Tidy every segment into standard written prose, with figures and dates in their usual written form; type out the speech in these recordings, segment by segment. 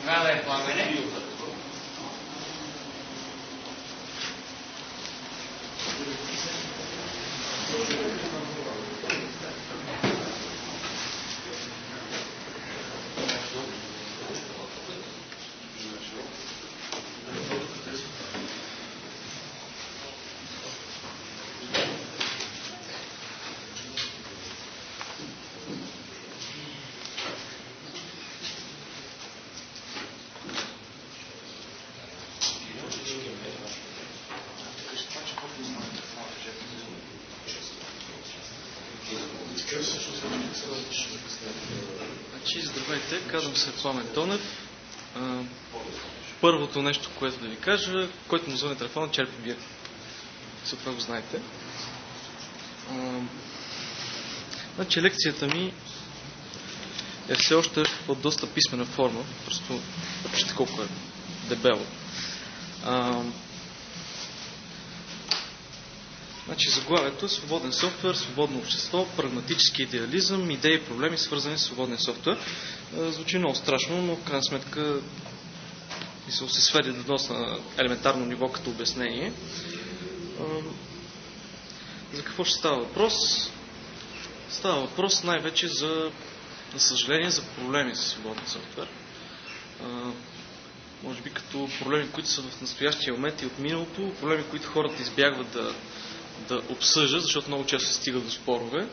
Трябва да е пламене. Здравейте, казвам се Пламен Тонев. Първото нещо, което да ви кажа, който му звъни телефона, черпи бира. Всичко това го знаете. Значи лекцията ми е все още под доста писмена форма. Просто вижте колко е дебело. Значи заглавието е свободен софтуер, свободно общество, прагматически идеализъм, идеи и проблеми, свързани с свободния софтуер. Звучи много страшно, но в крайна сметка се сведе до доста елементарно ниво като обяснение. За какво ще става въпрос? Става въпрос най-вече за съжаление, за проблеми с свободния софтуер. Може би като проблеми, които са в настоящия момент и от миналото, проблеми, които хората избягват да обсъждат, защото много често се стига до спорове.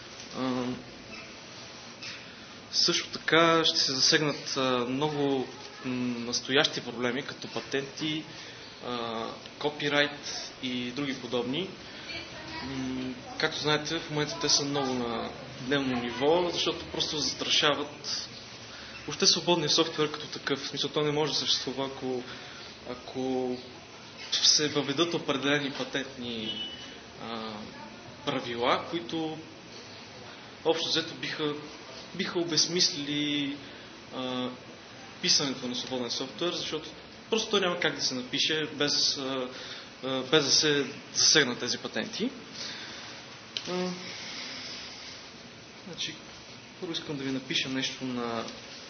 Също така ще се засегнат много настоящи проблеми, като патенти, копирайт и други подобни. Както знаете, в момента те са много на дневно ниво, защото просто застрашават въобще свободния софтуер като такъв. В смисъл, той не може да съществува, ако се въведат определени патентни правила, които общо взето биха обезмислили писането на свободен софтуер, защото просто той няма как да се напише без да се засегнат тези патенти. Значи, първо искам да ви напиша нещо на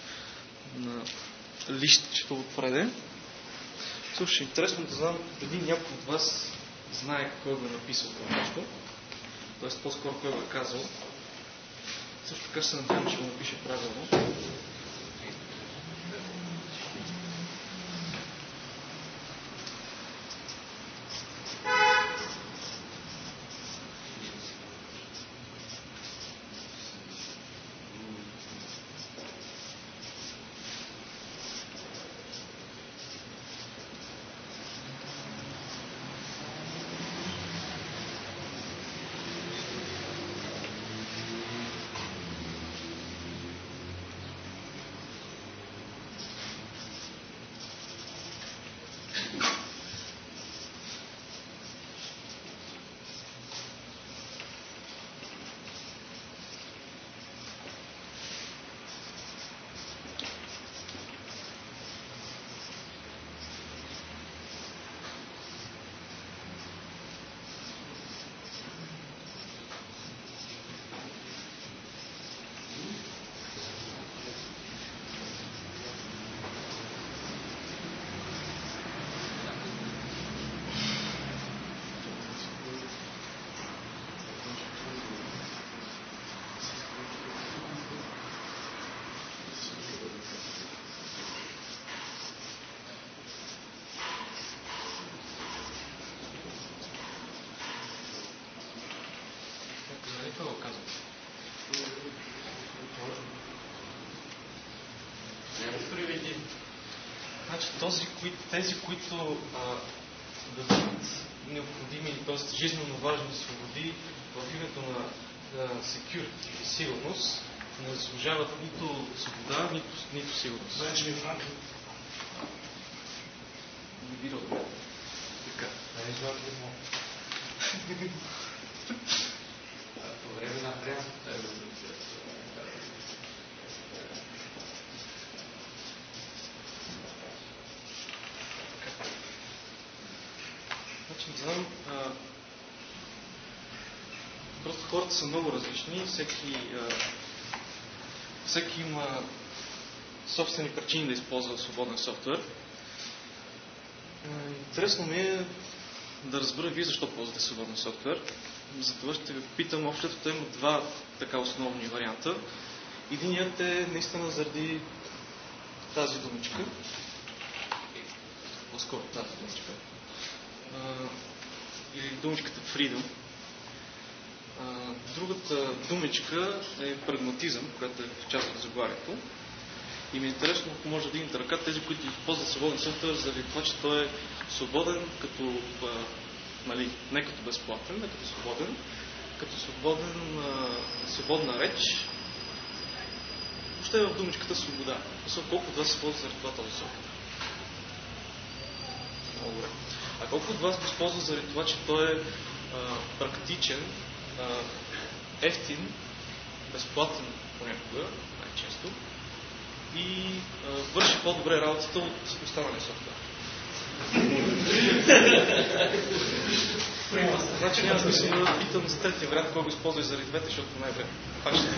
листчето отпреде. Слушай, интересно да знам дали някой от вас знае кой го е написал това нещо. Тоест по-скоро кой го е казал. Също така се надявам, че го напише правилно. Значи тези, които дадат необходими, т.е. жизненно важни свободи в името на security или сигурност, не заслужават нито свобода, нито сигурност. Значи ми Франко. Не би добре. Така. Не излагам едно. По време на прясната революция. Не знам, просто хората са много различни, всеки има собствени причини да използва свободен софтуер. Интересно ми е да разбера вие защо ползвате свободен софтуер. Затова ще ви питам, общото има два така основни варианта. Единият е наистина заради тази думичка. По-скоро тази думичка. Или думичката Freedom. Другата думичка е прагматизъм, която е в част от заглавието. И ми е интересно, ако може да вдигнете ръка, тези, които използват свободен софтуер, заради това, че той е свободен, като, не като безплатен, а като свободна реч. Въобще е в думичката свобода. Колко от вас се ползва заради това този софтуер? Много добре. А колко от вас го използва заради това, че той е практичен, ефтин, безплатен понякога, най-често, и върши по-добре работата от останалия софтуер? Значи няма смисъл да питам за третия вариант, кой го използва и заради двете, защото най-време пак ще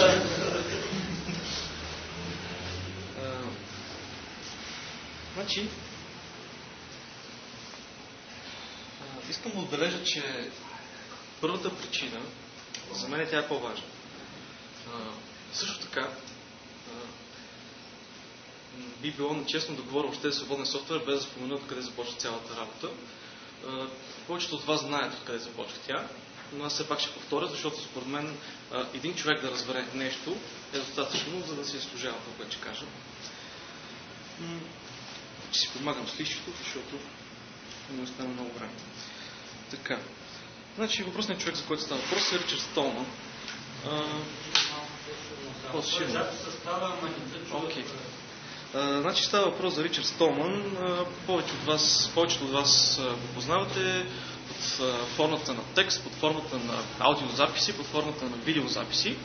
Значи, искам да отбележа, че първата причина, за мен тя е по-важна. Също така, би било нечестно да говоря въобще за свободен софтуер, без да спомена откъде започва цялата работа. Повечето от вас знаят откъде започва тя, но аз все пак ще повторя, защото според мен един човек да разбере нещо е достатъчно, за да си заслужава това, което ще кажа. Ще си помагам с лището, защото не остана много време. Така. Значи въпросният човек, за който става въпрос, е Ричард Столман. Значи става въпрос за Ричард Столман. Повечето от вас го познавате под формата на текст, под формата на аудиозаписи, под формата на видеозаписи.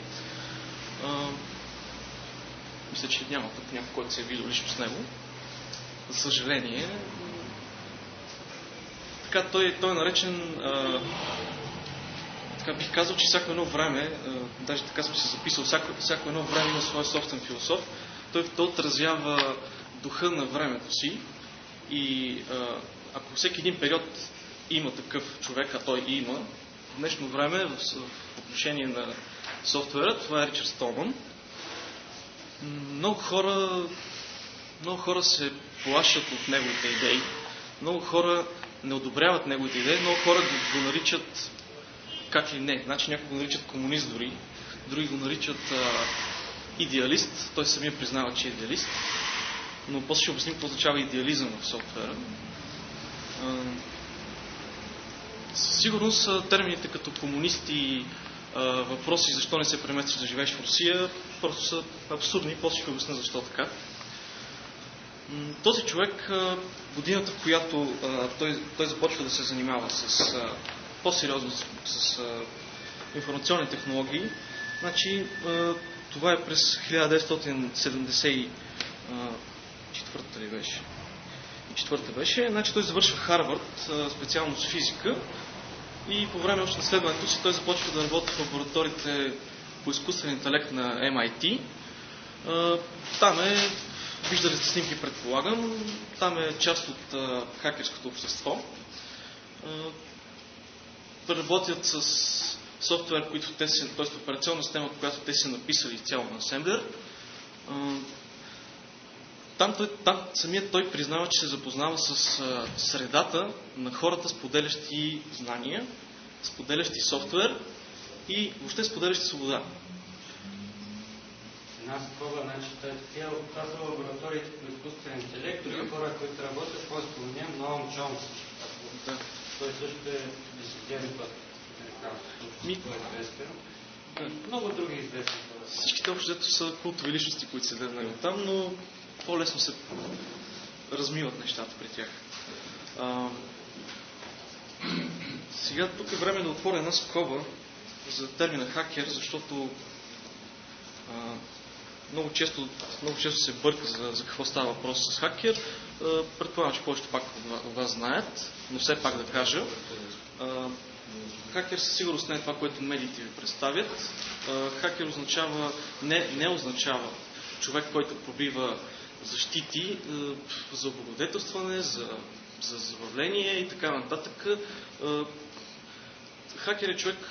Мисля, че няма тук някой, който се е виждал лично с него. За съжаление. Така, той е наречен, така бих казал, че всяко едно време, даже така съм се записал, всяко едно време има своя собствен философ. Той отразява духа на времето си и ако всеки един период има такъв човек, а той има, в днешно време в отношение на софтуера, това е Ричард Столман. Много хора се плашат от неговите идеи, много хора не одобряват неговите идеи, много хора го наричат как ли не. Значи някои го наричат комунист дори, други го наричат идеалист. Той самия признава, че е идеалист. Но после ще обясним какво означава идеализъм в софтуера. Със сигурност термините като комунисти и въпроси защо не се преместваш да живееш в Русия просто са абсурдни. После ще обясня защо така. Този човек, годината, в която той започва да се занимава по-сериозно с информационни технологии, значи това е през 1974 ли беше? Четвърта беше. Значи той завършва Харвард, специалност физика, и по време още на следването си той започва да работи в лабораториите по изкуствен интелект на MIT. Там виждали сте снимки, предполагам, там е част от хакерското общество. Работят с софтуер, който т.е. операционна система, която те са написали цяло на асемблер. Там самият той признава, че се запознава с средата на хората, споделящи знания, споделящи софтуер и въобще споделящи свобода. Една скоба, значи, това са лабораториите по изкуствен интелект, други хора, които работят, по споменям Ноам Чомски. Да. Той също е десетен път. Много други известни хора. Всичките общо са култови личности, които се гледат там, но по-лесно се размиват нещата при тях. Сега тук е време да отворя една скоба за термина хакер, защото много често се бърка за какво става въпрос с хакер. Предполагам, че повечето пак от вас знаят, но все пак да кажа. Хакер със сигурност не е това, което медиите ви представят. Хакер означава, не означава човек, който пробива защити за облагодетелстване, за забавление и така нататък. Хакер е човек,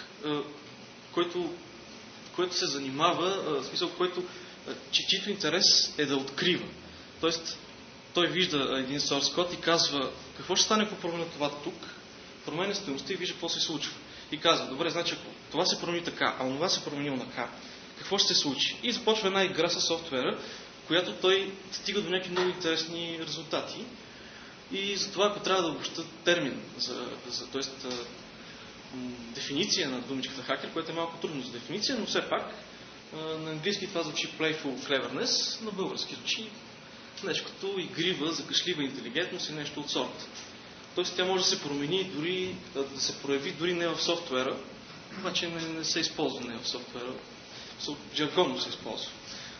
който се занимава, в смисъл, чието интерес е да открива. Тоест, той вижда един source код и казва какво ще стане, ако променя това тук, променя стойността и вижда какво се случва. И казва, добре, значи ако това се промени така, а онова се променило така, какво ще се случи? И започва една игра със софтуера, която той стига до някакви много интересни резултати. И затова, ако трябва да обобща термин, т.е. дефиниция на думичката хакер, което е малко трудно за дефиниция, но все пак на английски това звучи playful cleverness, на български звучи нещо като игрива, закашлива интелигентност и нещо от сорта. Тоест тя може да се промени, дори да се прояви дори не в софтуера, обаче не се използва не в софтуера, жаргонно се използва.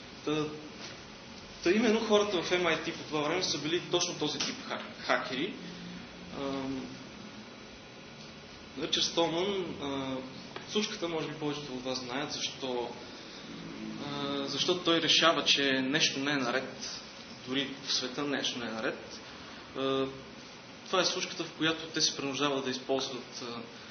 Та именно хората в MIT по това време са били точно този тип хакери. Ричард Столман, случката, може би повечето от вас знаят, защото той решава, че нещо не е наред, дори в света нещо не е наред. Това е случката, в която те се принуждават да използват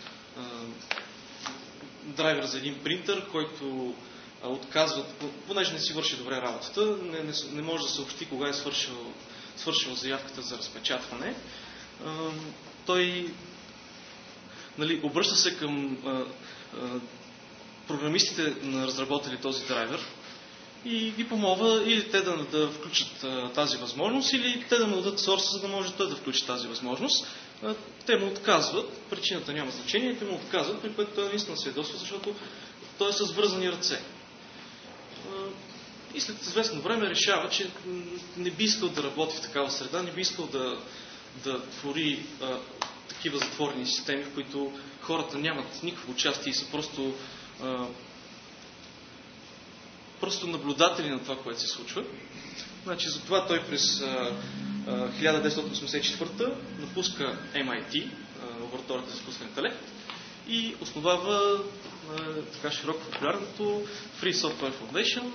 драйвер за един принтер, който отказват, понеже не си върши добре работата, не може да съобщи кога е свършил заявката за разпечатване. Той обръща се към програмистите на разработили този драйвер и ги помолва или те да включат тази възможност, или те да му дадат сорса, за да може той да включи тази възможност. Те му отказват, причината няма значение, те му отказват, при което той наистина се ядосва, защото той е с вързани ръце. И след известно време решава, че не би искал да работи в такава среда, не би искал да твори такива затворени системи, в които хората нямат никакво участие и са просто наблюдатели на това, което се случва. Значи, затова той през 1984 напуска MIT, лабораторията за изкуствен интелект, и основава така широко популярното Free Software Foundation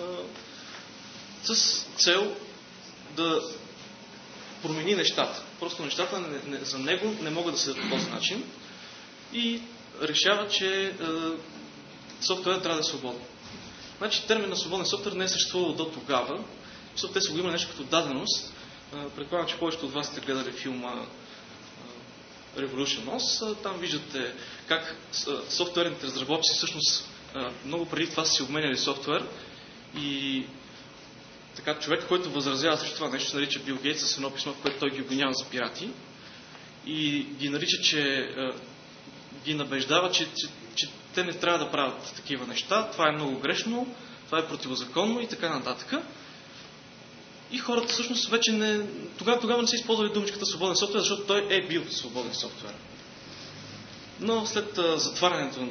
с цел да промени нещата. Просто нещата за него не могат да се дадат по този начин и решава, че софтуерът трябва да е свободен. Значи термин на свободен софтуер не е съществувал до тогава, защото те са го имали нещо като даденост. Предполагам, че повечето от вас сте гледали филма Revolution OS. Там виждате как софтуерните разработчици всъщност много преди това са си обменяли софтуер и така човек, който възразява срещу това нещо, се нарича Бил Гейтс с едно писмо, в което той ги обвинява за пирати и ги нарича, че ги набеждава, че те не трябва да правят такива неща, това е много грешно, това е противозаконно и така нататък. И хората всъщност вече тогава не са използвали думичката свободен софтуер, защото той е бил свободен софтуер. Но след затварянето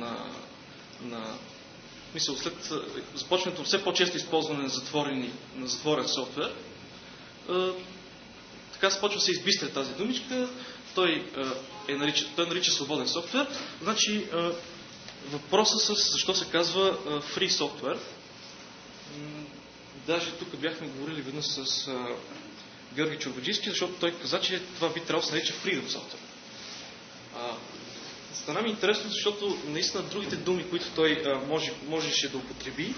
след започването все по-често използване на затворен софтуер, така започва да се избистря тази думичка, той нарича свободен софтуер. Значи въпросът с защо се казва free software. Даже тук бяхме говорили веднъж с Георги Чорбаджийски, защото той каза, че това би трябвало да се нарича freedom software. Стана ми интересно, защото наистина другите думи, които той можеше да употреби,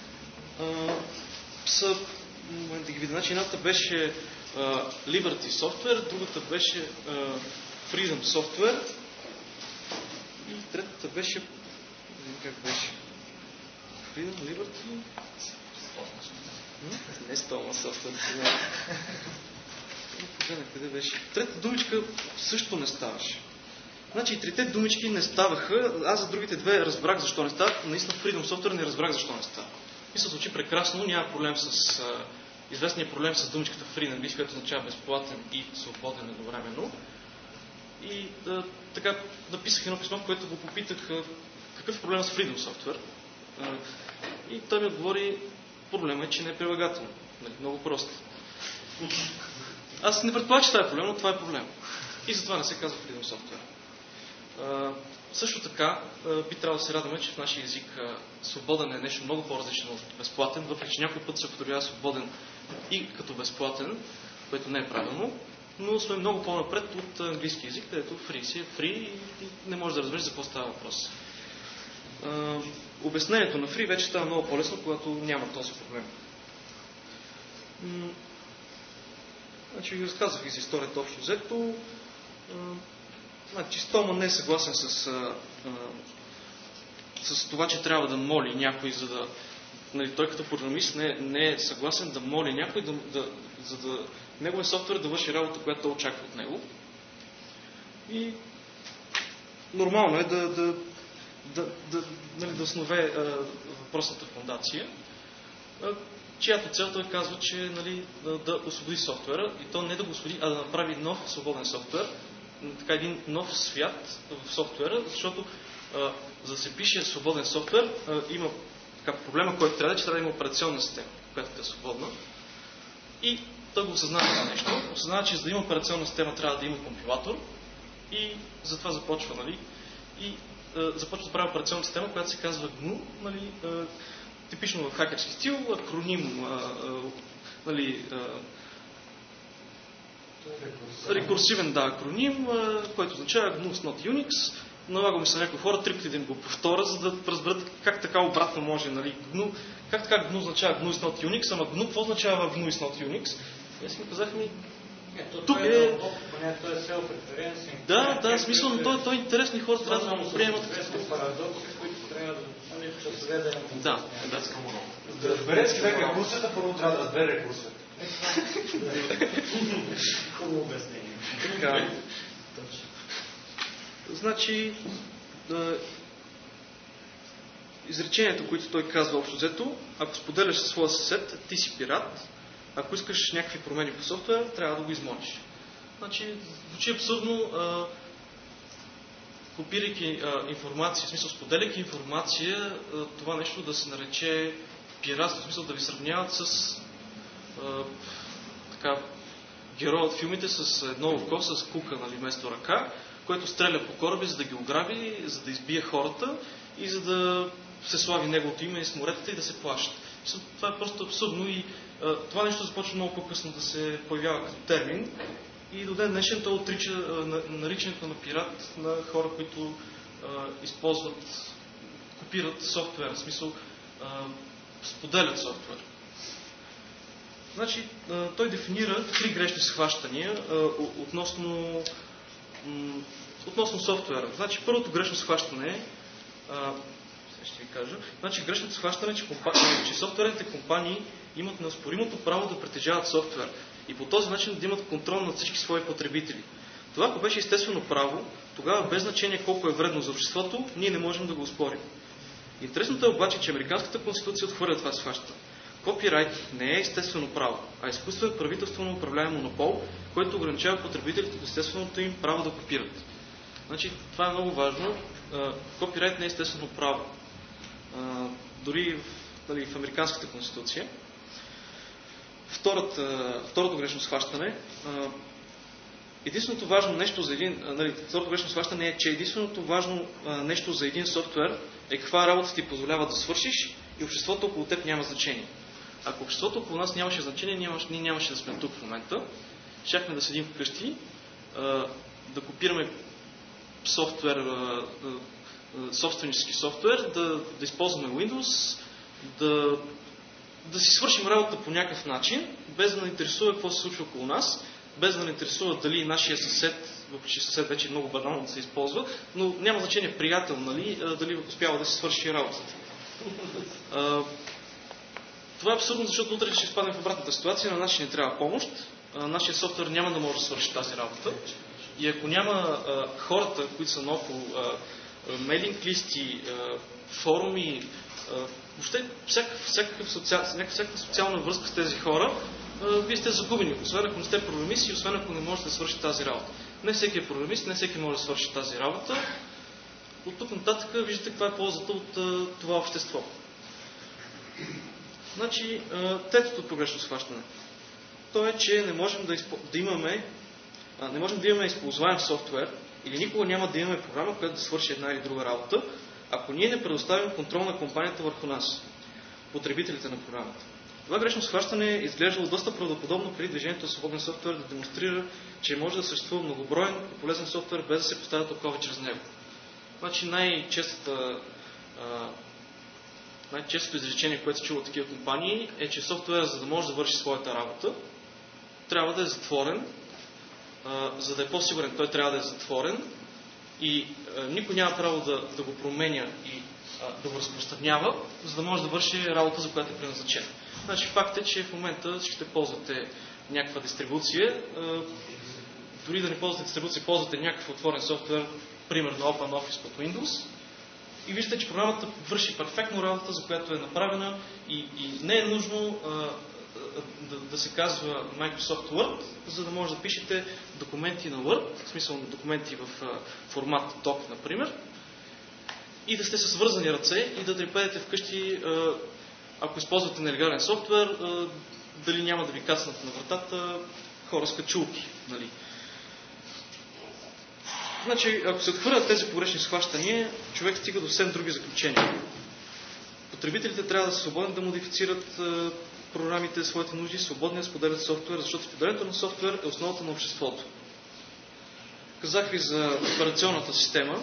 са, да ги видя, значи едната беше Liberty Software, другата беше Freedom Software и третата беше как беше? Freedom, Liberty? Не Stoma Software. Къде беше? Третата думичка също не ставаше. Значи и трите думички не ставаха. Аз за другите две разбрах защо не стават. Наистина в Freedom Software не разбрах защо не става. Мисля, звучи прекрасно. Няма проблем с известния проблем с думичката free на английски, което означава безплатен и свободен едновременно. И така написах едно писмо, в което го попитах какъв е проблем с Freedom Software. И той ми отговори, проблема е, че не е прилагателно. Много просто. Аз не предполагам, че това е проблем, но това е проблем. И затова не се казва Freedom Software. Също така, би трябвало да се радваме, че в нашия език свободен е нещо много по-различно от безплатен, въпреки че някой път се употребява свободен и като безплатен, което не е правилно, но сме много по-напред от английски език, където free си е free и не може да разбереш за какво става въпрос. Обяснението на free вече става много по-лесно, когато няма този проблем. Значи ви разказах и за историята общо взето. Значи Столман не е съгласен с това, че трябва да моли някой, за да... Нали, той като програмист не е съгласен да моли някой, за да неговия софтуер да върши работа, която той очаква от него. И нормално е да основе въпросната фондация, чиято цел той казва, че нали, да освободи софтуера, и то не да го освободи, а да направи нов свободен софтуер, така един нов свят в софтуера, защото за да се пише свободен софтуер, има така проблема, който трябва да има операционна система, която е свободна. И той го осъзнава това нещо. Осъзнава, че за да има операционна система трябва да има компилатор и затова започва, нали, и започва да прави операционна система, която се казва GNU, нали, типично в хакерски стил, акроним, нали, рекурсивен акроним, който означава GNU is not Unix. Налага ми се някои хора 3 пъти да им го повторя, за да разберат как така обратно може, нали, GNU, как така GNU означава GNU is not Unix, ама GNU какво означава GNU is not Unix? И аз ми казах тук е... Да, смисъл, но той е интересно и хората трябва да го приемат. Да. Да разбере човек рекурсията, първо трябва да разбере рекурсията. Хубаво обяснение. Така. Значи, изречението, които той казва общо взето, ако споделяш със своя съсед, ти си пират. Ако искаш някакви промени по софтуер, трябва да го измолиш. Значи, звучи абсурдно, копирайки информация, в смисъл споделяйки информация, това нещо да се нарече пиратство, в смисъл да ви сравняват с така, героя от филмите с едно око, с кука, нали, вместо ръка, който стреля по кораби, за да ги ограби, за да избие хората и за да се слави неговото име из моретата и да се плащат. Това е просто абсурдно и това нещо започва много по-късно да се появява като термин и до ден днешен той отрича наричането на пират на хора, които използват, копират софтуер, в смисъл споделят софтуер. Значи, той дефинира 3 грешни схващания относно софтуера. Значи, първото грешно схващане е, ще ви кажа, значи грешното схващане е, че софтуерните компании имат неоспоримото право да притежават софтуер и по този начин да имат контрол над всички свои потребители. Това, ако беше естествено право, тогава без значение колко е вредно за обществото, ние не можем да го оспорим. Интересното е обаче, че Американската конституция отхвърля това схващане. Копирайт не е естествено право, а изкуствен правителствено управляем монопол, който ограничава потребителите от естественото им право да копират. Значи, това е много важно. Копирайт не е естествено право. Дори в Американската конституция. Второто грешно схващане. Единственото важно нещо за второто грешно схващане е, че единственото важно нещо за един софтуер е каква работа ти позволява да свършиш и обществото около теб няма значение. Ако обществото около нас нямаше значение, ние нямаше да сме тук в момента. Щяхме да седим вкъщи, да копираме софтуер, собственически софтуер, да използваме Windows, да си свършим работа по някакъв начин, без да ни интересува какво се случва около нас, без да ни интересува дали нашия съсед, въпреки че съсед вече е много банално да се използва, но няма значение приятел, нали, дали успява да си свърши работата. Това е абсурдно, защото утре ще изпаднем в обратната ситуация, на нас ще ни трябва помощ, нашия софтуер няма да може да свърши тази работа. И ако няма хората, които са наоколо, мейлинг листи, форуми, въобще всякаква социална връзка с тези хора, вие сте загубени. Освен ако не сте програмист и освен ако не можете да свършите тази работа. Не всеки е програмист, не всеки може да свърши тази работа. От тук нататък виждате каква е ползата от това общество. Значи, третото погрешно схващане. То е, че не можем да имаме използваем софтуер, или никога няма да имаме програма, която да свърши една или друга работа, ако ние не предоставим контрол на компанията върху нас, потребителите на програмата. Това грешно схващане е изглеждало доста правдоподобно преди движението на свободен софтуер да демонстрира, че може да съществува многоброен и полезен софтуер, без да се поставят окови чрез него. Значи най-честото изречение, което се чува от такива компании, е, че софтуер, за да може да върши своята работа, трябва да е затворен. За да е по-сигурен, той трябва да е затворен и никой няма право да го променя и да го разпространява, за да може да върши работа, за която е предназначен. Значи факт е, че в момента ще ползвате някаква дистрибуция, дори да не ползвате дистрибуция, ползвате някакъв отворен софтуер, примерно OpenOffice под Windows, и виждате, че програмата върши перфектно работа, за която е направена и не е нужно да се казва Microsoft Word, за да може да пишете документи на Word, в смисъл документи в формат doc, например, и да сте с свързани ръце и да трепедете вкъщи, ако използвате нелегален софтуер, дали няма да ви кацнат на вратата хора с качулки. Нали? Значи, ако се отхвърлят тези погрешни схващания, човек стига до съвсем други заключения. Потребителите трябва да са свободни да модифицират програмите, своите нужди, свободни да споделят софтуер, защото споделянето на софтуер е основата на обществото. Казах ви за операционната система,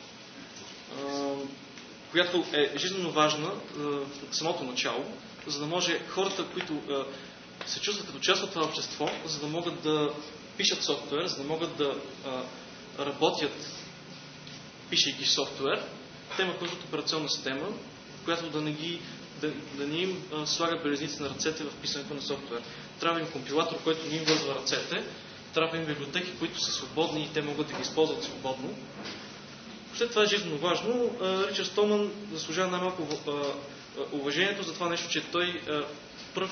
която е жизненно важна в самото начало, за да може хората, които се чувстват като част от това общество, за да могат да пишат софтуер, за да могат да работят, пишейки софтуер, те имат нужда от операционна система, която да не им слага белезници на ръцете в писането на софтуер. Трябва им компилатор, който не им вързва ръцете, трябва им библиотеки, които са свободни и те могат да ги използват свободно. След това е жизненно важно. Ричард Столман заслужава най-малко уважението за това нещо, че той пръв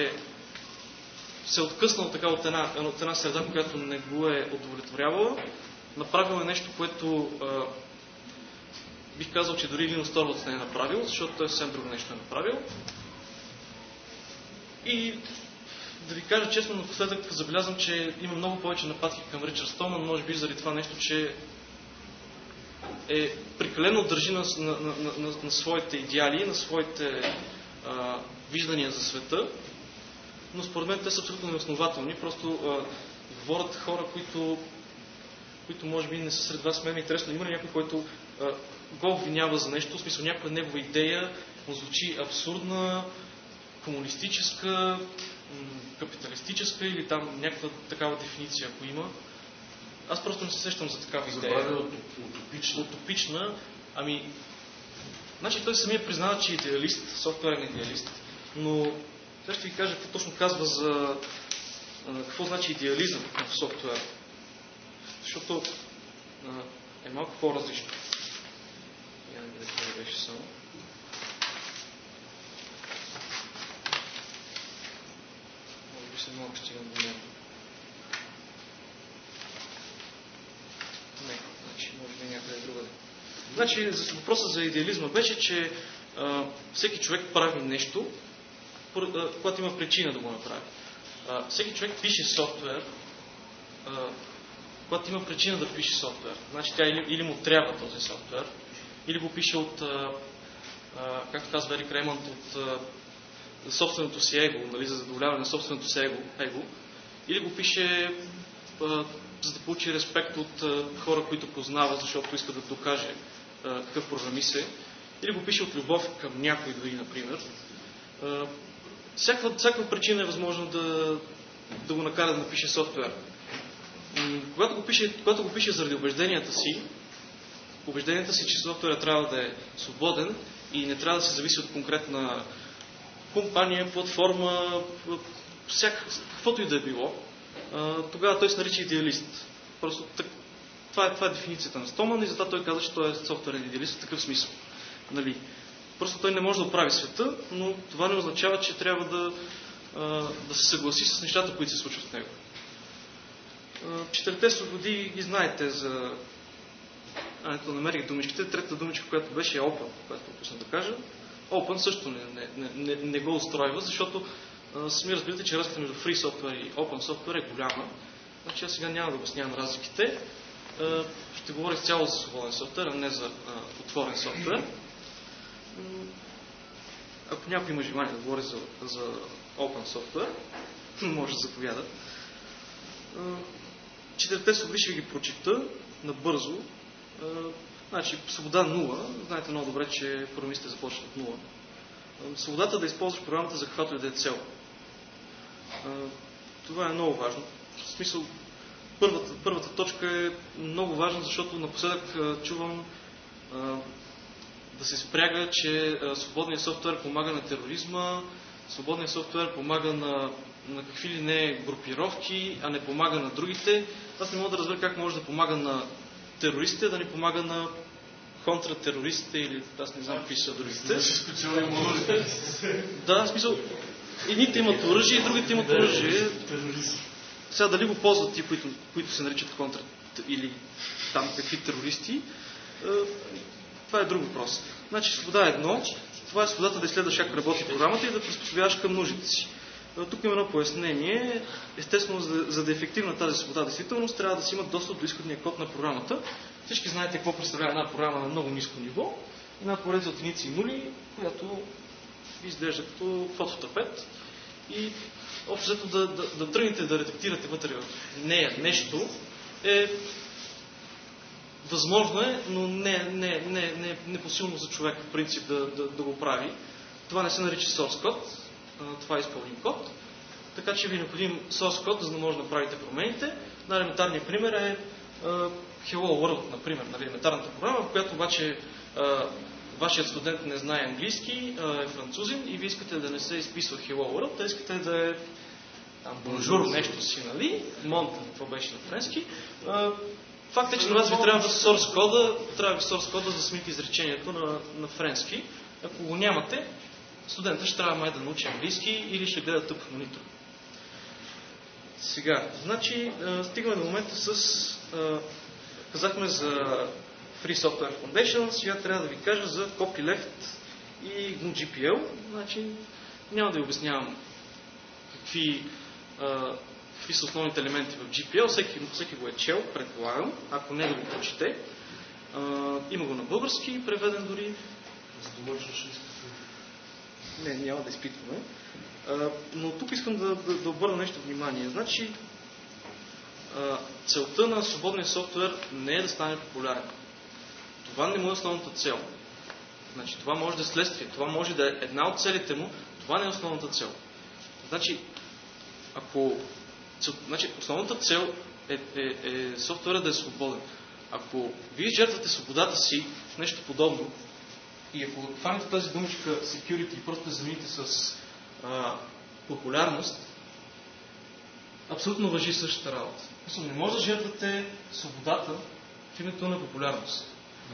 се е откъснал така от една среда, която не го е удовлетворявала. Направил е нещо, което бих казал, че дори Линус Торвалдс не е направил, защото той съвсем друго нещо е направил. И да ви кажа честно, напоследък забелязвам, че има много повече нападки към Ричард Столман, може би заради това нещо, че прекалено държи на своите идеали, на своите виждания за света, но според мен те са абсолютно неоснователни. Просто говорят хора, които може би не са сред вас. Мен е интересно, има ли някой, който го обвинява за нещо, в смисъл някоя негова идея му звучи абсурдна, комунистическа, капиталистическа или там някаква такава дефиниция, ако има. Аз просто не се сещам за такава идея. Утопична. Ами, значи той самия признава, че е идеалист, софтуерен идеалист, но сега ще ви кажа какво точно казва за какво значи идеализъм в софтуера. Защото е малко по-различно. Я не видя какво беше само. Може би се малко стигам до него. Не, значи може би някъде другаде. Значи въпросът за идеализма беше, че всеки човек прави нещо, когато има причина да го направи. Всеки човек пише софтуер, когато има причина да пише софтуер. Значи тя или му трябва този софтуер, или го пише от, както казва Ерик Реймънд, от собственото си его, нали, за задоволяване на собственото си его, или го пише за да получи респект от хора, които познава, защото иска да докаже какъв програмист е, или го пише от любов към някой дори, например. Всякаква причина е възможно да го накара да напише софтуер. Когато го пише заради убежденията си, че софтуерът трябва да е свободен и не трябва да се зависи от конкретна компания, платформа, каквото и да е било, тогава той се нарича идеалист. Просто това е дефиницията на Столман и затова той каза, че той е софтуерен идеалист в такъв смисъл. Нали? Просто той не може да оправи света, но това не означава, че трябва да се съгласи с нещата, които се случват в него. Четирите свободи ги знаете за... Ето, намерих думичките. Третата думичка, която беше е Open, която пропусна да кажа. Open също не го устройва, защото сами разбирате, че разликата между Free Software и Open Software е голяма. Значи аз сега няма да обяснявам разликите. ще говоря изцяло за свободен софтуер, а не за отворен софтуер. Ако някой има желание да говори за open software, може да заповяда. Четирите свободи ще ги прочита набързо. Значи, свобода 0. Знаете много добре, че програмистите започват от 0. Свободата да използваш програмата за каквато и да е цел. Това е много важно. В смисъл, първата точка е много важна, защото напоследък чувам да се спряга, че свободният софтуер помага на тероризма, свободният софтуер помага на какви ли не групировки, а не помага на другите. Аз не мога да разбера как може да помага на терористите, да не помага на контратерористите или аз не знам какви са другите. Да, в смисъл, едните имат оръжие и другите имат оръжие. Сега дали го ползват ти, които се наричат контра или там какви терористи, това е друг въпрос. Значи свобода е едно, това е свободата да изследваш как работи програмата и да приспособяваш към нуждите си. Тук има едно пояснение. Естествено, за да е ефективна тази свобода действителност, трябва да си имат достъп до изходния код на програмата. Всички знаете какво представлява една програма на много ниско ниво. Една поредица от единици и нули, която изглежда като фототапет. И общо да тръгнете да редактирате вътре в нея нещо е възможно но не посилно за човек в принцип да го прави. Това не се нарича source код, това е изпълним код. Така че ви е необходим source код, за да може да направите промените. Най-елементарният пример е Hello World, например, елементарната програма, в която обаче вашият студент не знае английски, е французин и ви искате да не се изписва Hello World, а искате да е bonjour нещо си, нали? Монт, какво беше на френски. Факт е, че на вас ви трябва source кода, за да смените изречението на френски. Ако го нямате, студентът ще трябва май да научи английски или ще гледа тъп в монитор. Сега, значи, стигаме до момента казахме за Free Software Foundation, сега трябва да ви кажа за Copyleft и GPL. Значи, няма да ви обяснявам какви са основните елементи в GPL. Всеки го е чел, предполагам, ако не да го прочете. Има го на български, преведен дори. Не, няма да изпитваме. Но тук искам да обърна нещо внимание. Значи, целта на свободния софтуер не е да стане популярен. Това не му е основната цел. Значи, това може да е следствие, това може да е една от целите му, това не е основната цел. Значи, основната цел е софтуера да е свободен. Ако вие жертвате свободата си в нещо подобно, и ако хванете тази думичка security и просто да замените с популярност, абсолютно важи същата работа. Не може да жертвате свободата в името на популярност.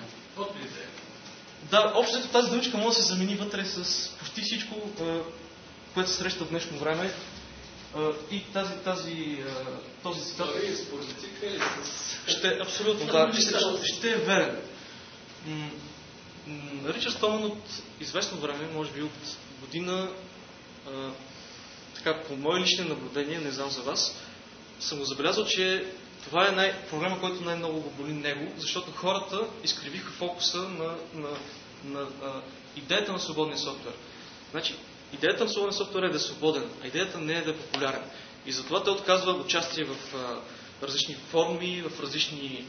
Да, общо тази думичка може да се замени вътре с почти всичко, което се среща в днешно време. И този цитат абсолютно, да, ще е верен. Ричард Столман от известно време, може би от година, така по мое лично наблюдение, не знам за вас, съм го забелязал, че това е проблема, който най-много го боли него, защото хората изкривиха фокуса на идеята на свободния софтуер. Значи, идеята на свободен софтуер е да е свободен, а идеята не е да е популярен. И затова той отказва участие в различни форми, в различни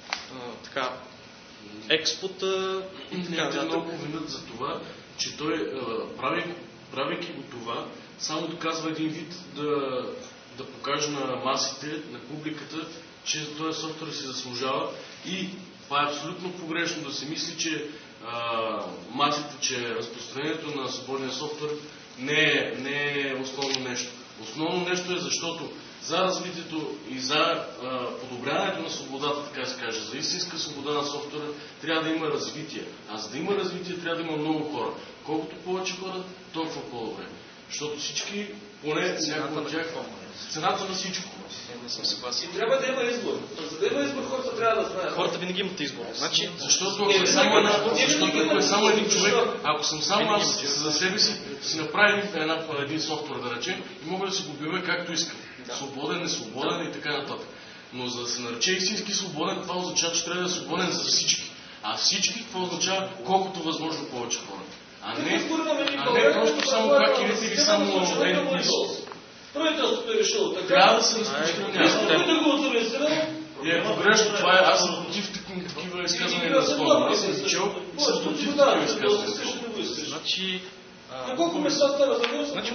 експота и така нататък. Много винят за това, че той, правейки го това, само доказва един вид да покаже на масите, на публиката, че този софтуер се заслужава. И това е абсолютно погрешно да се мисли, че масите, че разпространението на свободния софтуер не е основно нещо. Основно нещо е, защото за развитието и за подобряването на свободата, така се каже, за истинска свобода на софтуера, трябва да има развитие. А за да има развитие, трябва да има много хора. Колкото повече хора, толкова по-добре. Защото всички, поне някои от тях, цената на всичко. Не съм съгласен. И трябва да има избор. За да има избор, хората трябва да знаят. Хората винаги имат избор. Значи, защото ако е само един човек, ако съм само аз за себе си направим един софтуер, да речем, и мога да си го обявя както искам. Свободен, несвободен и така нататък. Но за да се нарече истински свободен, това означава, че трябва да е свободен за всички. А всички, това означава колкото възможно повече хора. А не просто само хакерите или само едни. Правителството е решило така. Трябва да се разпространява. Който го авторизирал, е погрешно. Това е, аз съм против такива изказвания на закона. Аз съм чел и съм против такива изказвания. Значи, на колко места става за него? Значи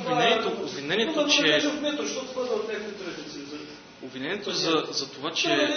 обвинението, за това, че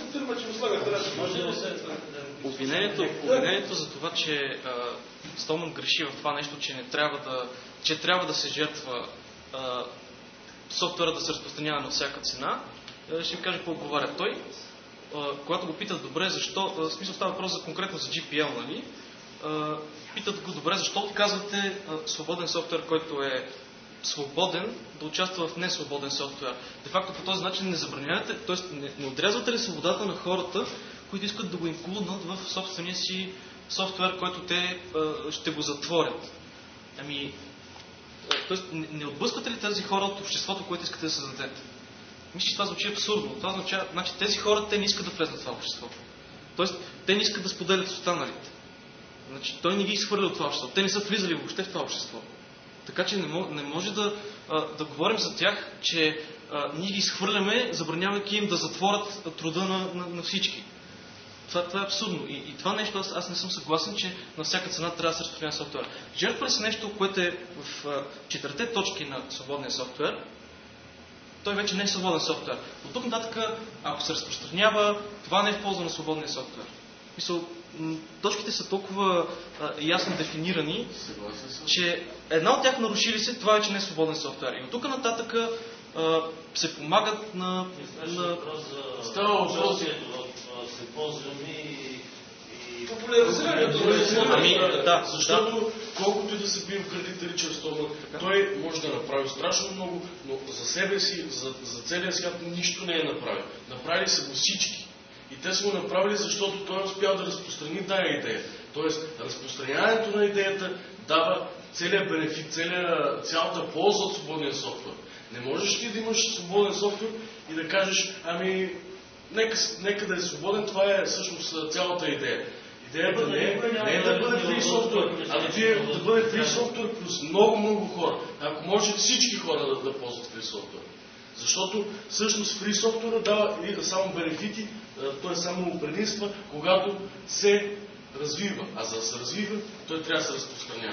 обвинението за това, че Столман греши в това нещо, че трябва да се жертва софтуера да се разпространява на всяка цена, ще ви кажа какво отговаря той. Когато го питат добре защо, в смисъл става въпрос за конкретно за GPL, нали? Питат го добре защо отказвате свободен софтуер, който е свободен, да участва в несвободен софтуер. Де факто по този начин не забранявате, т.е. не отрязвате ли свободата на хората, които искат да го инклуднат в собствения си софтуер, който те ще го затворят. Т.е. не отблъсквате ли тези хора от обществото, което искате да създадете? Мисля, че това звучи абсурдно. Това означава, значи тези хора, те не искат да влезат в това общество. Тоест, те не искат да споделят с останалите. Значи, той не ги изхвърля от това общество. Те не са влизали въобще в това общество. Така че не може да говорим за тях, че ние ги изхвърляме, забранявайки им да затворят труда на всички. Това е абсурдно. И това нещо аз не съм съгласен, че на всяка цена трябва да се разпространява софтуера. Жертва се нещо, което е в 4 точки на свободния софтуер, той вече не е свободен софтуер. От тук нататък, ако се разпространява, това не е в полза на свободния софтуер. Мисъл, точките са толкова ясно дефинирани, че една от тях нарушили се, това вече не е свободен софтуер. И от тук нататък се помагат на... Става въпрос се ползваме и популяризирането. Защото колкото и да се бие в гърдите Ричард Столман, той може да направи страшно много, но за себе си, за целия свят нищо не е направил. Направили са го всички. И те са го направили, защото той успял да разпространи тая идея. Тоест, разпространяването на идеята дава целият бенефит, цялата полза от свободния софтуер. Не можеш ти да имаш свободен софтуер и да кажеш, нека да е свободен, това е всъщност цялата идея. Идеята не е да бъде фри софтуер, а да бъде фри софтуер плюс много хора. Ако може всички хора да ползват фри софтуер. Защото всъщност фри софтуера дава само бенефити, т.е. само предимства, когато се развива. А за да се развива, той трябва да се разпространява.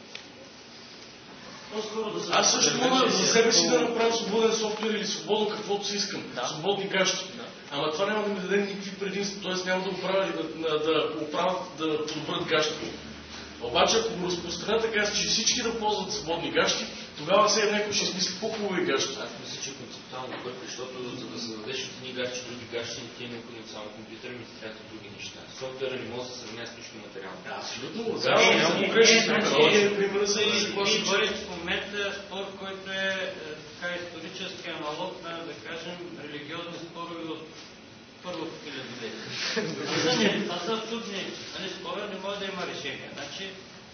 Аз също мога за себе си да направя свободен софтуер или свободно каквото си искам. Свободни гащи. Ама това няма да ми даде никакви предимства, т.е. няма да подобрят гащите. Обаче, ако го разпространя така, че всички да ползват свободни гащи, тогава все някой ще измисли по-хубави гащи. Аз мисля, че концептуално първо, защото за да създадеш от едни гащи, други гащи, не ти е необходимо само компютър, ми ти трябват други неща. Софтуера не може да се сравнява с нищо материално. Абсолютно. Няма погрешни примера за и бъдеш в момента спор, който е исторически аналог на, да кажем, религиозни спорове от първото хилядолетие. Това са абсурдни спорове, не може да има решение. Значи,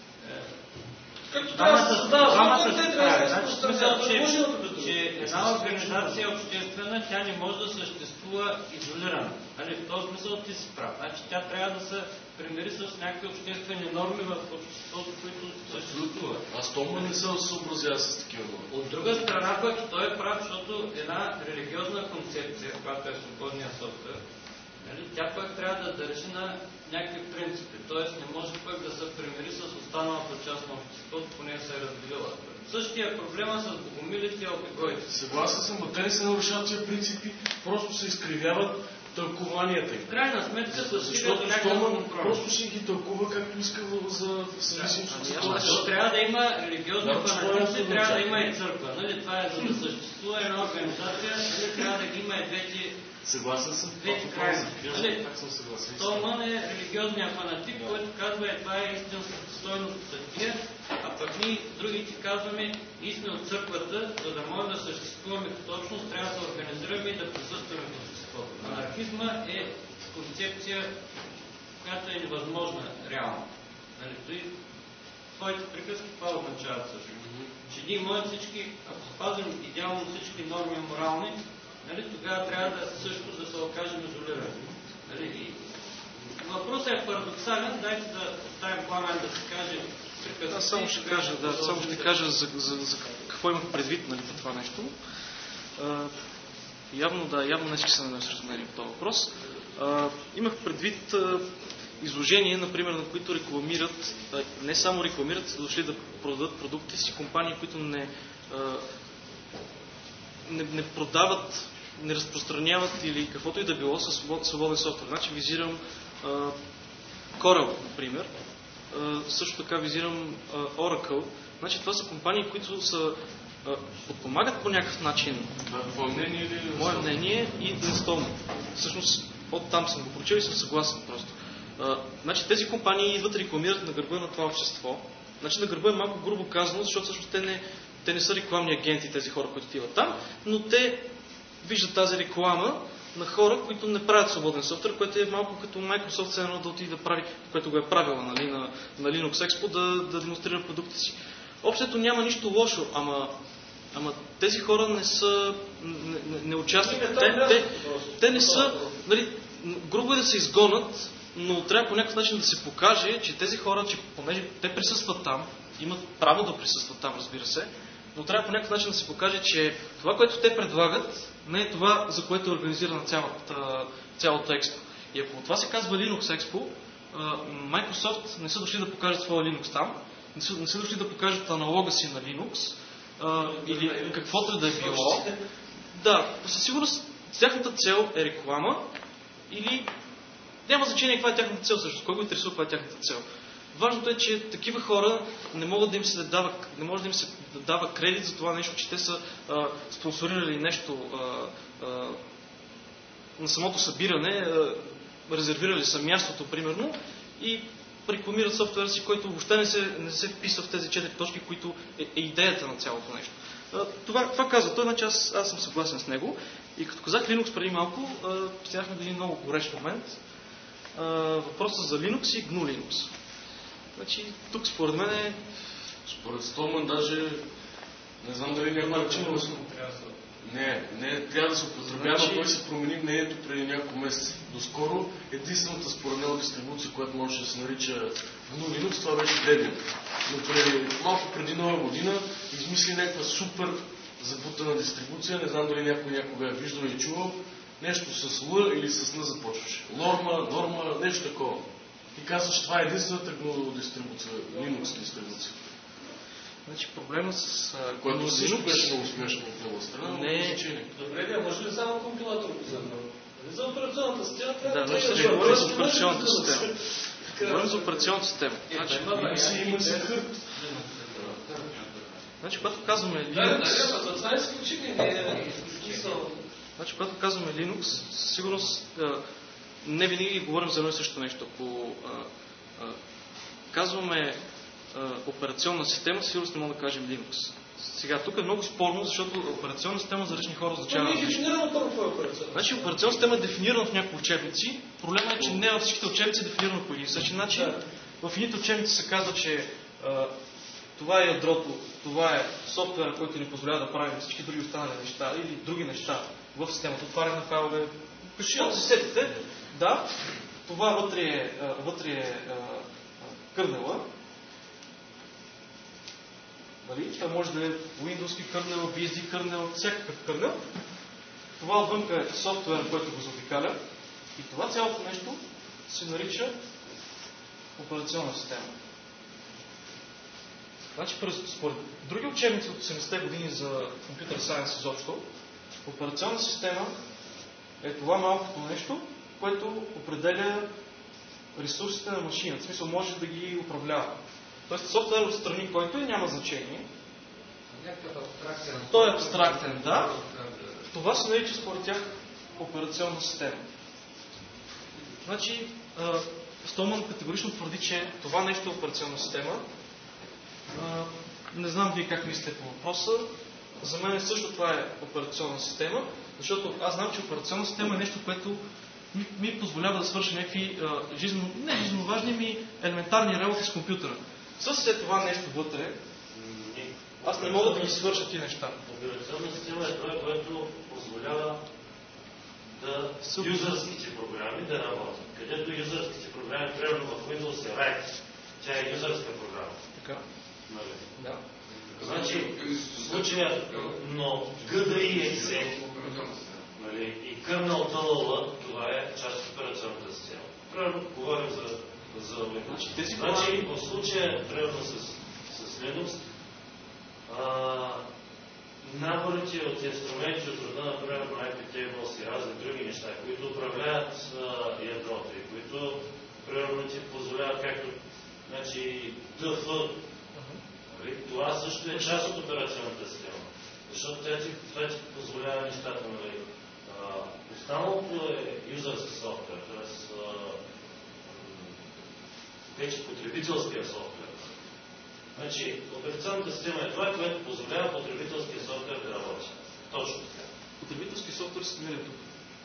двамата се справя. Че една организация обществена, тя не може да съществува изолирана. В този смисъл ти си прав. Значи тя трябва да се примири с някакви обществени норми в обществото, които съществуват. А Столман не се съобразява с такива норми. От друга страна пък той е прав, защото една религиозна концепция, която е свободния софтуер, тя пък трябва да държи на някакви принципи. Тоест не може пък да се примири с останалата част на обществото, поне се е разделила. Същия проблема с богомилите и обикойите. Съгласен съм, но те не се нарушават тези принципи, просто се изкривяват тълкованията им. В крайна сметка се стига до някакъв компромис. Просто си ги тълкува както иска за зависимост от ситуацията. Трябва да има религиозни фанатици, трябва да има и църква. Това е, за да съществува една организация, трябва да ги има и двете. Съгласен съм. Столман е религиозният фанатик, който казва, това е истинската стойност от съдия, а пък ние другите казваме, ние сме от църквата, за да можем да съществуваме като общност, трябва да се организираме и да присъстваме в обществото. Анархизма е концепция, която е невъзможна реално. Твоите приказки това означават също. Че ние можем всички, ако спазим идеално всички норми морални, нали, тогава трябва също да се окажем изолирани. Нали? Въпросът е парадоксален, дайте да оставим Пламен да се каже. Аз само ще кажа за какво имах предвид, нали, по това нещо. Явно днес се намерим срещу мен по този въпрос. Имах предвид изложения, например, на които рекламират, не само рекламират, са дошли да продадат продукти си компании, които не продават, не разпространяват или каквото и да било със свободен софтуер. Значи визирам Corel, например. Също така визирам Oracle. Значи това са компании, които подпомагат по някакъв начин. Мое мнение и инстално. Всъщност оттам съм го прочел и съм съгласен просто. Значи тези компании идват да рекламират на гърба на това общество. Значи на гърба е малко грубо казано, защото всъщност те не са рекламни агенти, тези хора, които отиват там, но те виждат тази реклама на хора, които не правят свободен софтуер, което е малко като Microsoft все едно да отиде да прави, което го е правила, нали, на Linux Expo, да демонстрира продукти си. Общото няма нищо лошо, ама тези хора не участват. Те не са, нали, грубо е да се изгонят, но трябва по някакъв начин да се покаже, че тези хора, че понеже те присъстват там, имат право да присъстват там, разбира се, но трябва по някакъв начин да се покаже, че това, което те предлагат, не е това, за което е организирана цялото експо. И ако това се казва Linux Expo, Microsoft не са дошли да покажат своя Linux там, не са дошли да покажат аналога си на Linux, или каквото да е било. Да, със сигурност тяхната цел е реклама или няма значение каква е тяхната цел всъщност, кой го интересува каква е тяхната цел. Важното е, че такива хора не може да им се дава кредит за това нещо, че те са спонсорирали нещо на самото събиране, резервирали са мястото, примерно, и рекламират софтуера си, който въобще не се вписва в тези 4 точки, които е идеята на цялото нещо. Това казва той, значи аз съм съгласен с него. И като казах Linux преди малко, стигнахме до един много горещ момент. Въпросът за Linux и GNU Linux. Значи, тук според мен е... Според Столман даже не знам дали някой начин не трябва да се употребява, той се промени мнението преди няколко месеца. Доскоро единствената според него дистрибуция, която може да се нарича GNU Linux, това беше Debian. Но малко преди Нова година измисли някаква супер забутана дистрибуция, не знам дали някой някога е виждал и чувал, нещо с L или с N започваше. Норма, нещо такова. И казва, че това е единствената дистрибуция, Linux дистрибуция. Значи проблема с... Което също беше много смешно от него страна, не е... Добре, може ли само компилатор за операционната система? Да, но ще говорим за операционната система. Говорим за операционната система. Значи, когато казваме Linux, сигурност не винаги говорим за едно и също нещо. Ако казваме операционна система, сигурно не мога да кажем Linux. Сега, тук е много спорно, защото операционна система за различни хора означава... Значи, операционна система е дефинирана в някои учебници. Проблемът е, че не във всичките учебници е дефинирана по един и същи начин. В едните учебници се казва, че това е ядрото, това е софтуера, който ни позволява да правим всички други останали неща или други неща в системата. Отваряне на файлове, каквото се сетите. Да, това вътре е кърнела. Това може да е Windows кърнел, BSD кърнел, всякакъв кърнел. Това отвънка е софтуер, който го заобикаля. И това цялото нещо се нарича операционна система. Значи, според други учебници от 80-те години за Computer Science изобщо, операционна система е това малкото нещо, което определя ресурсите на машината. В смисъл, може да ги управлява. Тоест, софтуер отстрани, който няма значение. Той е абстрактен, да. Това се нарича според тях операционна система. Значи, Столман категорично твърди, че това нещо е операционна система. Не знам вие как мислите по въпроса. За мен също това е операционна система, защото аз знам, че операционна система е нещо, което ми позволява да свърша някакви не жизненно важни, елементарни работи с компютъра. С това нещо вътре, аз не мога да ги свърша ти неща. Операционна система е това, което позволява юзърските програми да работят. Където юзърските програми, примерно в Windows е Write, тя е юзърска програма. Така. Нали? Да. Значи, в случая, но GDIXE, нали, и Kernel DLL, това е част от операционната система. Примерно, говорим за Windows. Значи, в случая, примерно с Linux, наборите от инструменти от рода, например, на IPTables и разни други неща, които управляват ядрото и които, примерно, ти позволяват, както, значи, DF, това също е част от операционната система. Защото това ти позволява нещата, нали. Останалото е юзърски софтуер, т.е. вече потребителския софтуер. Значи, операционната система е това, което позволява потребителския софтуер да работи. Точно така. Потребителски софтуер се намира тук.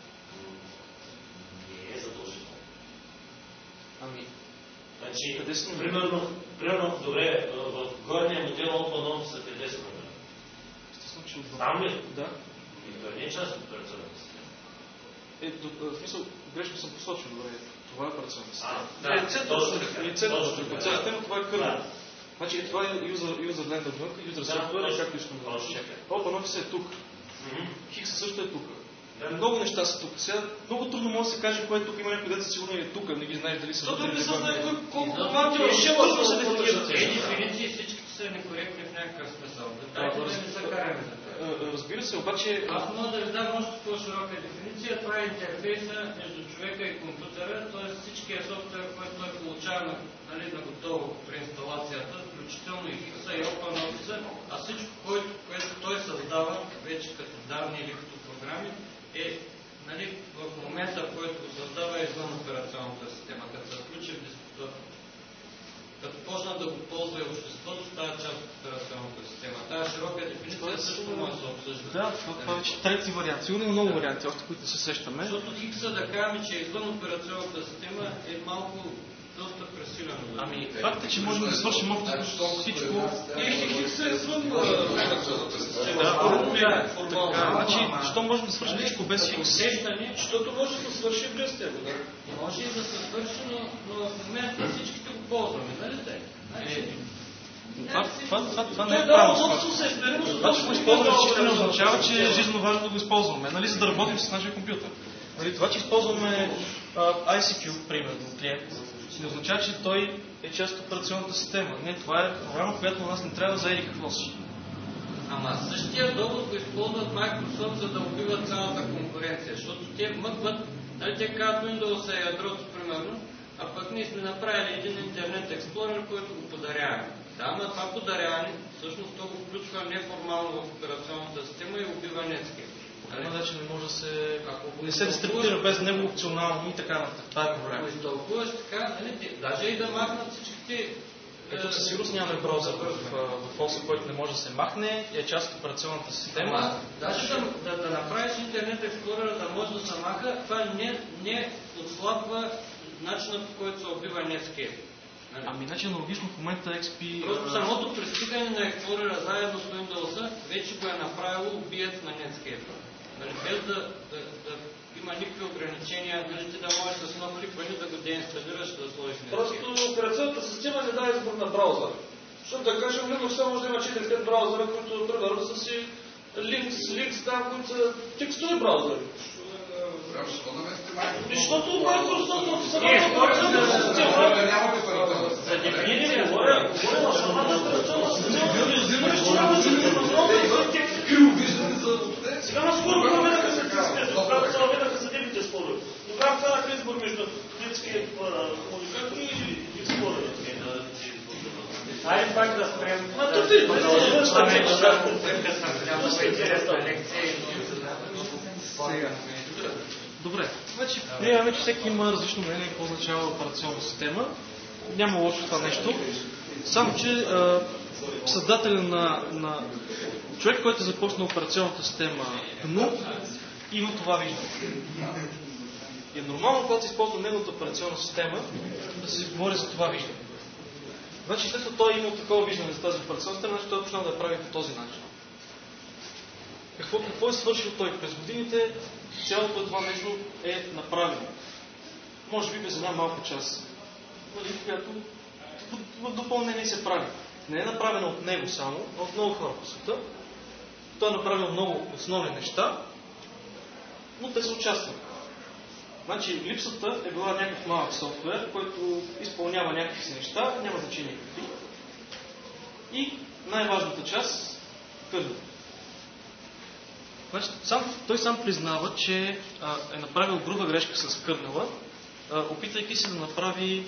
Не е задължително. Ами, значи, къде се намира? Примерно, добре, в горния модел OpenOffice къде се намира? Естествено, че отвън. Там ли? Да. И това не е част от операционната система. В смисъл, грешно съм посочил, добре. Това е операционната система. Точно така. Система, това е кърнел. Значи това е юзер ленд отвън, юзер софтуер, както искам да го чека. OpenOffice е тук. Хикса също е тук. Много неща са тук. Сега много трудно може да се каже, кое тук има някой деца сигурно е тук, не ги знаеш дали са. Защото не се знае колко команди решава се дефинират. Дефиниции всичките са некоректни в някакъв смисъл. Дайте да не закараме за това. Разбира се, обаче... Аз мога да ви дам още по-широка дефиниция. Това е интерфейса между човека и компютъра, т.е. всичкия софтуер, който той получава на готово при инсталацията, включително и Хикса и OpenOffice, а всичко, което той създава вече като данни или като програми, е в момента, в който го създава извън операционната система, като се включи в дискутора. Като почна да го ползва и обществото, става част от операционната система. Тая широка дефиниция също може да се обсъжда. Да, това вече трети вариант. Сигурно има много варианти, още които се сещаме. Защото Хикса, да кажем, че извън операционната система е малко доста пресилено. Ами, факт е, че можем да свършим всичко. Хикса е извън операционната система. Значи, защо можем да свършим всичко без Хикс? Защото може да се свърши без него. Може и да се свърши, но в момента всичките го ползваме, нали те? Това не е правилно. Това, че го използваме всички, не означава, че е жизненно важно да го използваме, нали, за да работим с нашия компютър. Нали, това, че използваме ICQ, примерно, клиент, не означава, че той е част от операционната система. Не, това е програма, която на нас не трябва за еди какво си. Ама същия довод го използват Microsoft, за да убиват цялата конкуренция, защото те мъкват, нали, те казват Windows е ядрото, примерно, а пък ние сме направили един интернет експлорер, който го подаряваме. Да, ама това подаряване, всъщност то го включва неформално в операционната система и убива Netscape. Значи не може да се... не се дистрибутира без него опционално и така нататък. Това е проблем. Ако изтълкуваш така, нали, даже и да махнат всичките... Тук със сигурност нямаме браузър в OSI, който не може да се махне, е част от операционната система. Даже да направиш интернет експлорера да може да се маха, това не отслабва начинът, по който се убива Netscape. Ами, значи аналогично в момента XP... Просто самото пристигане на експлорера заедно с Windows вече го е направило убият на Netscape. Без да има никакви ограничения, ти да можеш с нов кликване да го деинсталираш, да сложиш Netscape. Просто операционната система не дава избор на браузър. Защото да кажем, Linux само може да има 4-5 браузъра, които примерно са си Linux там, които са текстови браузъри. Защото Microsoft самата операционна система за дефиниция говоря на самата операционна система. Сега наскоро проведаха съдебните спорове. Тогава правяха избор между детския комуникатор и Explorer. Айде пак да спрем. Добре, значи приемаме, че всеки има различно мнение какво означава операционна система. Няма лошо това нещо. Само, че създателя на човек, който е започнал операционната система GNU, има това виждане. И е нормално, когато се използва неговата операционна система, да се говори за това виждане. Значи, след като той е имал такова виждане за тази операционна система, значи той е почнал да я прави по този начин. Какво е свършил той? През годините цялото това нещо е направено. Може би без една малка част, която в допълнение се прави. Не е направено от него само, а от много хора по света. Той е направил много основни неща, но те са участвали. Значи липсата е била някакъв малък софтуер, който изпълнява някакви си неща, няма значение какви. И най-важната част – кърнел. Значи, той сам признава, че е направил груба грешка с кърнела, опитайки се да направи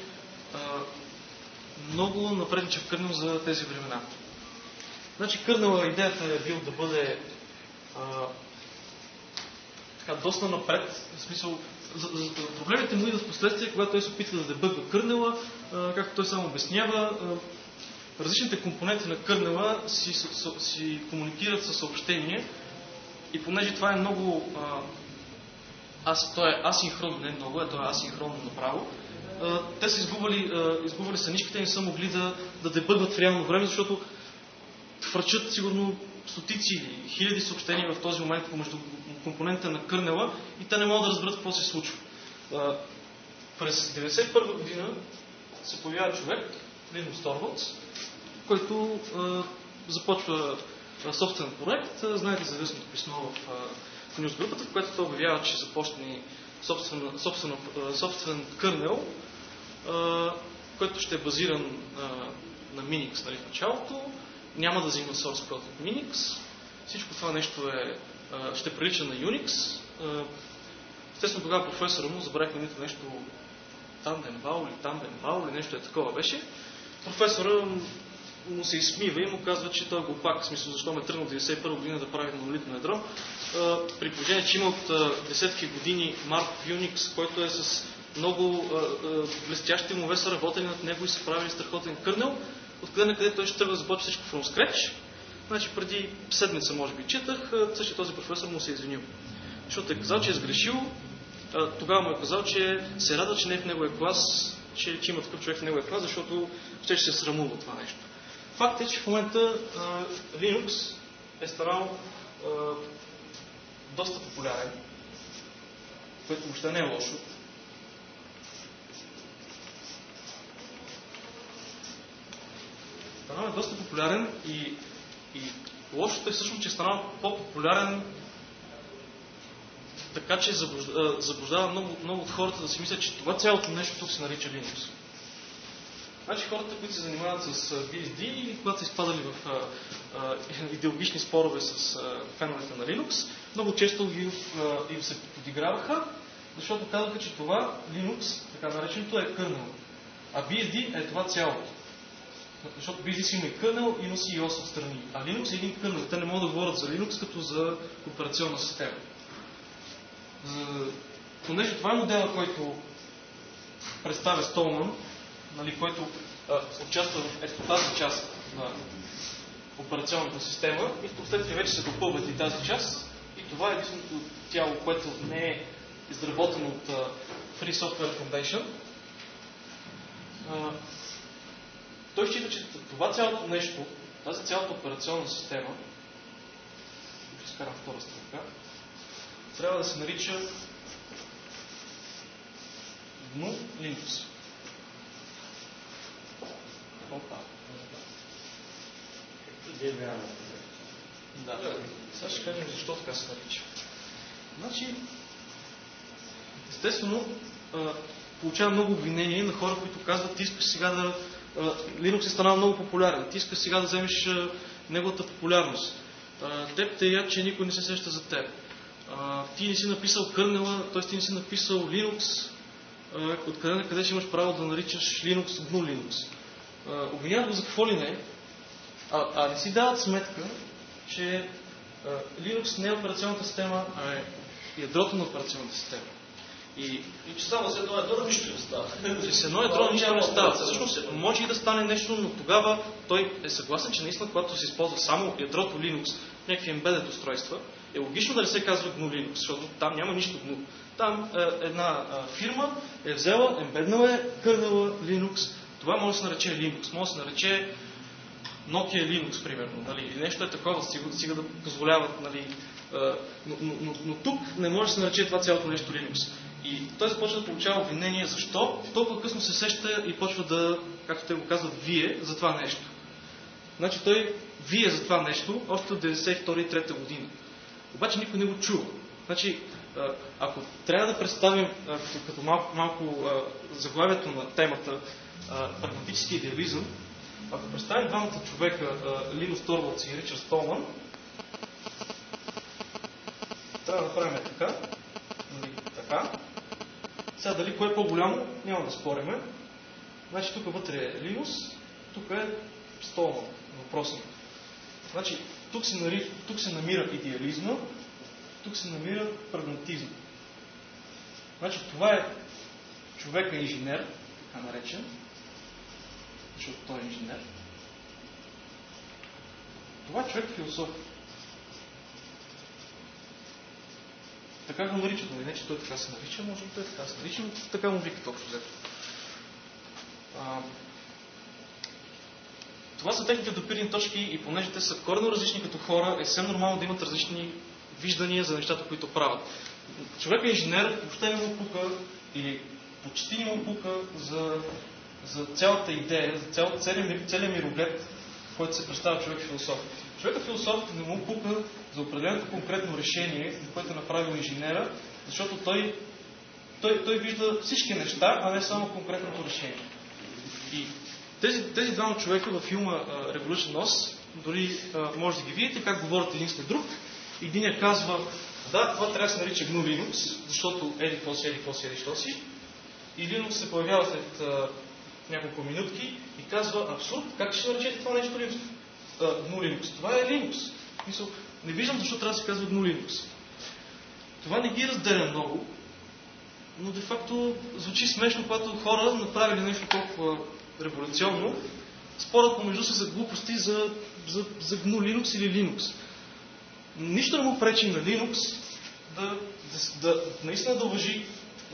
много напредничав кърнел за тези времена. Значи кърнела идеята е бил да бъде доста напред, в смисъл проблемите му идват в последствие, когато той се опитва да дебъгва кърнела, както той само обяснява, различните компоненти на кърнела си комуникират със съобщение и понеже това е много то е асинхронно, не много, то е асинхронно направо, те са изгубвали саничките и не са могли да дебъгват в реално време, защото хвърчат сигурно стотици или хиляди съобщения в този момент между компонентите на кърнела и те не могат да разберат какво се случва. През 1991 година се появява човек, Линус Торвалдс, който започва собствен проект. Знаете за известното писмо в нюзгрупата, в което той обявява, че започне собствен кърнел, който ще е базиран на Minix в началото. Няма да взима source code от Minix. Всичко това нещо ще прилича на Unix. Естествено тогава професора му, забравихме нито нещо Танденбау или нещо такова беше. Професора му се изсмива и му казва, че той е глупак, в смисъл защо ме тръгнал в 1991 година да прави монолитно ядро. При положение, че има от десетки години Markov Unix, който е с много блестящи умове, са работили над него и са правили страхотен кърнел, откъде на къде той ще трябва да започва всичко from scratch. Значи преди седмица, може би, четах, същия този професор му се е извинил. Защото е казал, че е сгрешил, тогава му е казал, че се радва, че не е в неговия клас, че има такъв човек в неговия клас, защото ще се срамува това нещо. Факт е, че в момента Linux е станал доста популярен, което въобще не е лошо. Станал е доста популярен и лошото е всъщност, че е станал по-популярен така, че заблуждава много от хората да си мислят, че това цялото нещо тук се нарича Linux. Значи хората, които се занимават с BSD или когато са изпадали в идеологични спорове с феновете на Linux, много често им се подиграваха, защото казаха, че това Linux, така нареченото, е кърнел. А BSD е това цялото. Защото BSD си има и кърнел, и носи и ос отстрани. А Linux е един кърнел. Те не могат да говорят за Linux като за операционна система. Понеже това е модела, който представя Столман, който участва в ето тази част на операционната система и в последствие вече се допълват и тази част. И това е единственото тяло, което не е изработено от Free Software Foundation. Той счита, че това цялото нещо, тази цялата операционна система, ще изкарам втора страна, трябва да се нарича GNU Linux. Опа. Да. Сега ще кажем защо така се нарича. Значи, естествено, получава много обвинения на хора, които казват, ти искаш сега да... Linux е станал много популярен. Ти искаш сега да вземеш неговата популярност. Теб те я, че никой не се сеща за теб. Ти не си написал кърнела, т.е. ти не си написал Linux, откъде на къде ще имаш право да наричаш Linux GNU Linux. Обвиняват го за какво ли не, а не си дават сметка, че Linux не е операционната система, а е ядрото на операционната система. И че само с едно ядро нищо не става. С едно ядро нищо не става. Всъщност може и да стане нещо, но тогава той е съгласен, че наистина, когато се използва само ядрото Linux, някакви embedded устройства, е логично да не се казва GNU Linux, защото там няма нищо GNU. Там една фирма е взела, ембеднала е кърнела Linux. Това може да се нарече Linux, може да се нарече Nokia Linux, примерно. Нали? Нещо е такова, стига да позволяват Но тук не може да се нарече това цялото нещо Linux. И той започва да получава обвинение. Защо? Толкова късно се сеща и почва да, както те го казват, вие за това нещо. Значи той вие за това нещо още от 92-3 година. Обаче никой не го чува. Значи, ако трябва да представим като малко заглавието на темата прагматически идеализъм, ако представим двамата човека, Линус Торвалдс и Ричард Столман, трябва да направим така. Така. Сега дали кое е по-голямо, няма да спориме. Значи тук вътре е Линус, тук е Столман, въпросът. Значи тук се намира идеализма, тук се намира прагматизма. Значи това е човека инженер, така наречен, защото той е инженер. Това е човек философ. Така го наричат, но не че той така се нарича, може би той така се нарича, но така му викат общо взето. Това са техните допирни точки и понеже те са коренно различни като хора, е съвсем нормално да имат различни виждания за нещата, които правят. Човекът инженер въобще не му пука или почти не му пука за цялата идея, за целият мироглед, в който се представя човек философ. Човекът философ не му пука за определеното конкретно решение, което е направил инженера, защото той вижда всички неща, а не само конкретното решение. И тези двама човека във филма Revolution OS, дори може да ги видите как говорят един след друг. Единия казва, да, това трябва да се нарича GNU Linux, защото еди какво си. И Linux се появява след няколко минутки и казва, абсурд, как ще наречете това нещо Linux? GNU Linux. Това е Linux. Мисъл, не виждам защо трябва да се казва GNU Linux. Това не ги разделя много, но де факто звучи смешно, когато хора направили нещо толкова революционно, спорят помежду се за глупости за GNU Linux или Linux. Нищо не му пречи на Linux наистина да уважи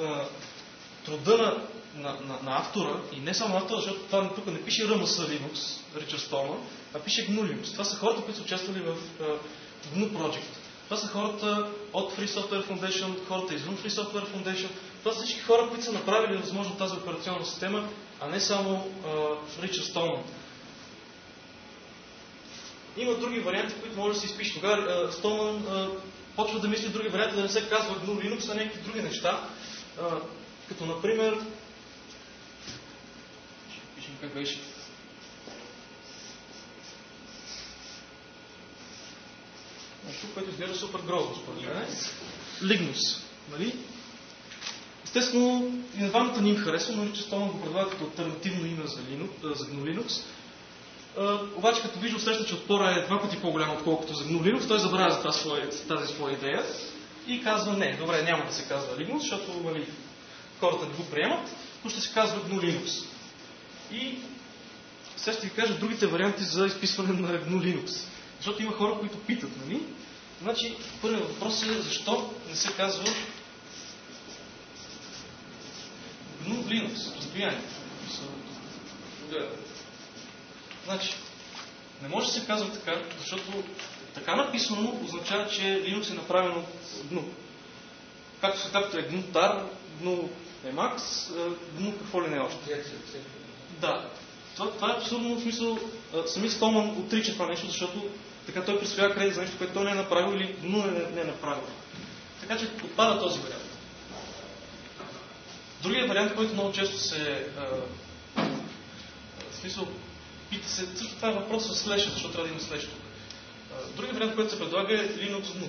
труда на автора, и не само автора, защото това тук не пише RMS Linux, Ричард Столман, а пише GNU Linux. Това са хората, които са участвали в GNU Project. Това са хората от Free Software Foundation, хората извън Free Software Foundation. Това са всички хора, които са направили възможно тази операционна система, а не само Ричард Столман. Има други варианти, които може да се изпише. Тогава Столман почва да мисли други варианти, да не се казва GNU Linux, а някакви други неща. Като например, пишем как беше. Нещо, което изглежда супер грозно, според мен. Lignus. Нали? Естествено, и на двамата не им харесва, но че Столман го предлага като алтернативно име за GNU Linux. Обаче, като вижда усеща, че отпора е два пъти по-голям, отколкото за GNU Linux, той забравя за тази своя идея и казва, не, добре, няма да се казва Lignus, защото нали, хората не го приемат, но ще се казва GNU Linux. И сега ще ви кажа другите варианти за изписване на GNU Linux. Защото има хора, които питат, нали? Значи, първият въпрос е, защо не се казва GNU Linux, разстояние. Значи, не може да се казва така, защото така написано означава, че Linux е направено от GNU. Както е GNU TAR, GNU Emacs, GNU какво ли не още. Да. Това е абсурдно, в смисъл, сами Столман отрича това нещо, защото така той присвоява кредит за нещо, което той не е направил или GNU не е направил. Така че отпада този вариант. Другият вариант, който много често се в смисъл, пита се, също това е въпрос с слеша, защото трябва да има слеш тук. Другият вариант, който се предлага е Linux GNU.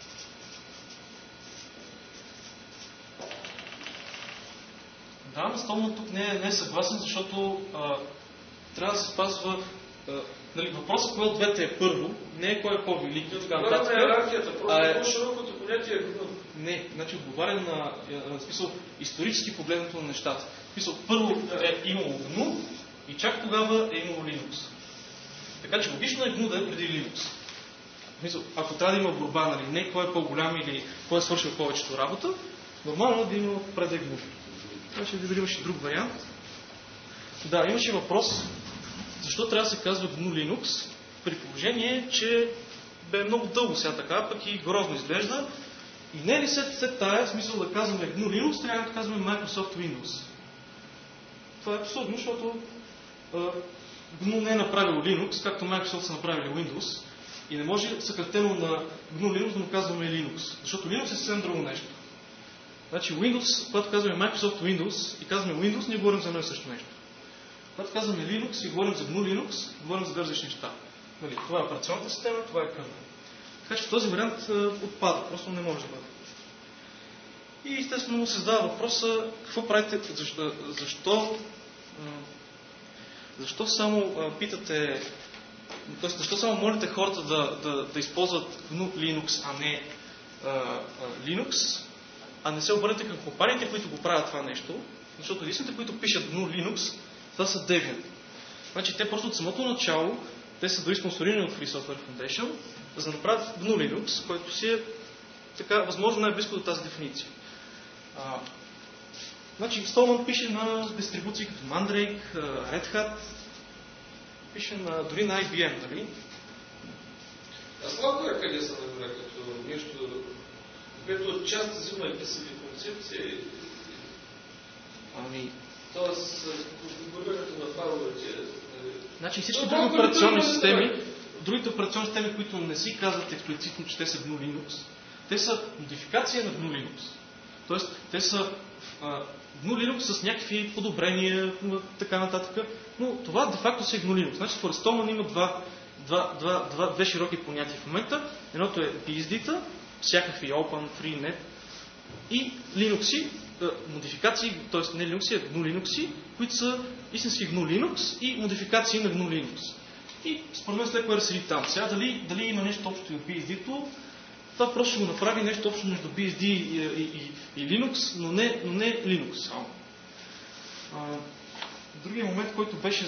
Да, но Столман тук не е съгласен, защото трябва да се спазва нали, въпросът, кое от двете е първо, не е кой е по-велик. Това е иерархията, просто е по-широкото понятие е GNU. Не, значи отговаря на смисъл исторически погледнато на нещата. Смисъл, първо е имало GNU и чак тогава е имало Linux. Така че логично е GNU да е преди Linux. Смисъл, ако трябва да има борба, нали, не кой е по-голям или кой е свършил повечето работа, нормално да има преди GNU. Значи да имаше друг вариант. Да, имаше въпрос защо трябва да се казва GNU Linux, при положение, че бе много дълго сега така, пък и грозно изглежда. И не е ли след тая смисъл да казваме GNU Linux, трябва да казваме Microsoft Windows. Това е абсурдно, защото GNU не е направил Linux, както Microsoft са направили Windows. И не може съкратено на GNU Linux да му казваме Linux. Защото Linux е съвсем друго нещо. Значи Windows, когато казваме Microsoft Windows и казваме Windows, ние говорим за едно и също нещо. Когато казваме Linux и говорим за GNU Linux, говорим за различни неща. Нали, това е операционната система, това е кърнел. Така че този вариант отпада, просто не може да бъде. И естествено му се задава въпроса, какво правите, защо само питате, т.е. защо само молите хората да използват GNU Linux, а не Linux, а не се обърнете към компаниите, които го правят това нещо, защото единствените, които пишат GNU Linux, това са Debian. Значи те просто от самото начало, те са дори спонсорирани от Free Software Foundation, за да направят GNU Linux, който си е така, възможно най-близко до тази дефиниция. Значи Stallman пише на дистрибуции като Mandrake, Red Hat, пише дори на IBM, нали? А слабо е къде се намира като нещо, което отчасти взима и писали концепции. Тоест, конфигурирането на файловете. Значи всички други операционни системи, които не си казват експлицитно, че те са GNU Linux, те са модификация на GNU Linux. Тоест, те са GNU Linux с някакви подобрения, така нататък, но това де-факто си е GNU Linux. Значи, според Stallman има две широки понятия в момента. Едното е BSD-та, всякакви Open, Free, Net и Linux-и, модификации, т.е. не Linux-и, а GNU Linux-и, които са истински GNU Linux и модификации на GNU Linux. И според мен след което седи там. Сега дали има нещо общо и от BSD-то, това просто ще го направи нещо общо между BSD и Linux, но не Linux само. Другия момент, който беше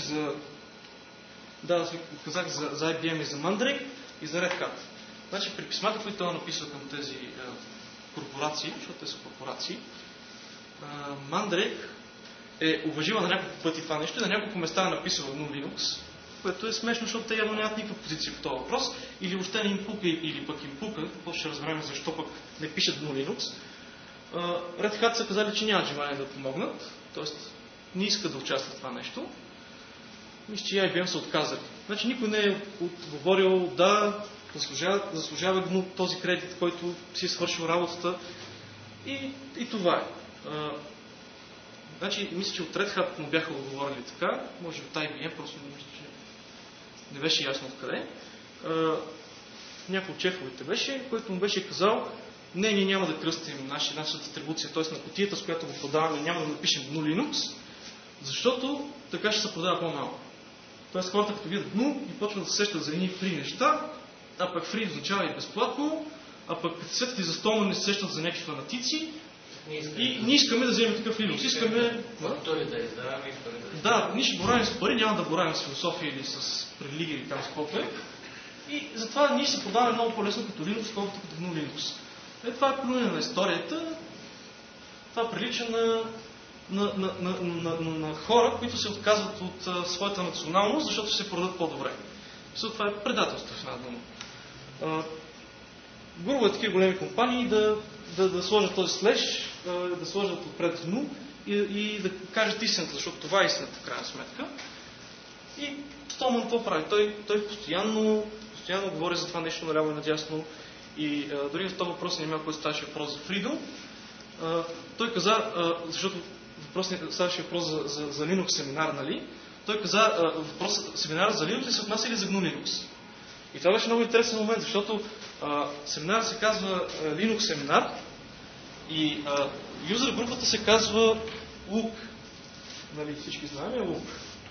казах за IBM и за Mandrake и за Red Hat. Значи при писмата, които той е написал към тези корпорации, защото те са корпорации, Mandrake е уважила на няколко пъти това нещо и на няколко места е написал GNU Linux, което е смешно, защото те явно нямат никаква позиция по този въпрос, или въобще не им пука, или пък им пука, какво ще разберем защо пък не пишат GNU Linux. Red Hat са казали, че нямат желание да помогнат, т.е. не искат да участват в това нещо. Мисля, че IBM са отказали. Значи никой не е отговорил да заслужава GNU този кредит, който си е свършил работата. И това е. Значи, мисля, че от Red Hat му бяха отговорили така, може от IBM, просто мисля, че не беше ясно откъде. Някой от шефовете беше, който му беше казал, не, ние няма да кръстим нашата дистрибуция, т.е. на кутията, с която го продаваме, няма да напишем GNU Linux, защото така ще се продава по-малко. Тоест хората като видят GNU и почват да се сещат за едни фри неща, а пък фри означава и безплатно, а пък като сетят и за Stallman не се сещат за някакви фанатици и не искаме да вземем такъв Linux. Искаме... Да, ние ще боравим с пари, няма да боравим с философия или с религия или там с каквото е. И затова ние се продаваме много по-лесно като Linux, колкото като GNU Linux. Това е променена на историята. Това прилича на хора, които се отказват от своята националност, защото се продадат по-добре. Това е предателство в една дума. Грубо е такива големи компании да сложат този слеш, да сложат отпред GNU и да кажат истината, защото това е истината в крайна сметка. И Stallman какво прави? Той постоянно говори за това нещо наляво и надясно. И дори в този въпрос не има, който ставаше въпрос за Freedom. Той каза, защото ставаше въпрос за Linux семинар, нали? Той каза, семинара за Linux ли се отнася или за GNU Linux? И това беше много интересен момент, защото семинар се казва Linux семинар и юзер групата се казва LUK. Нали, всички знаем LUK.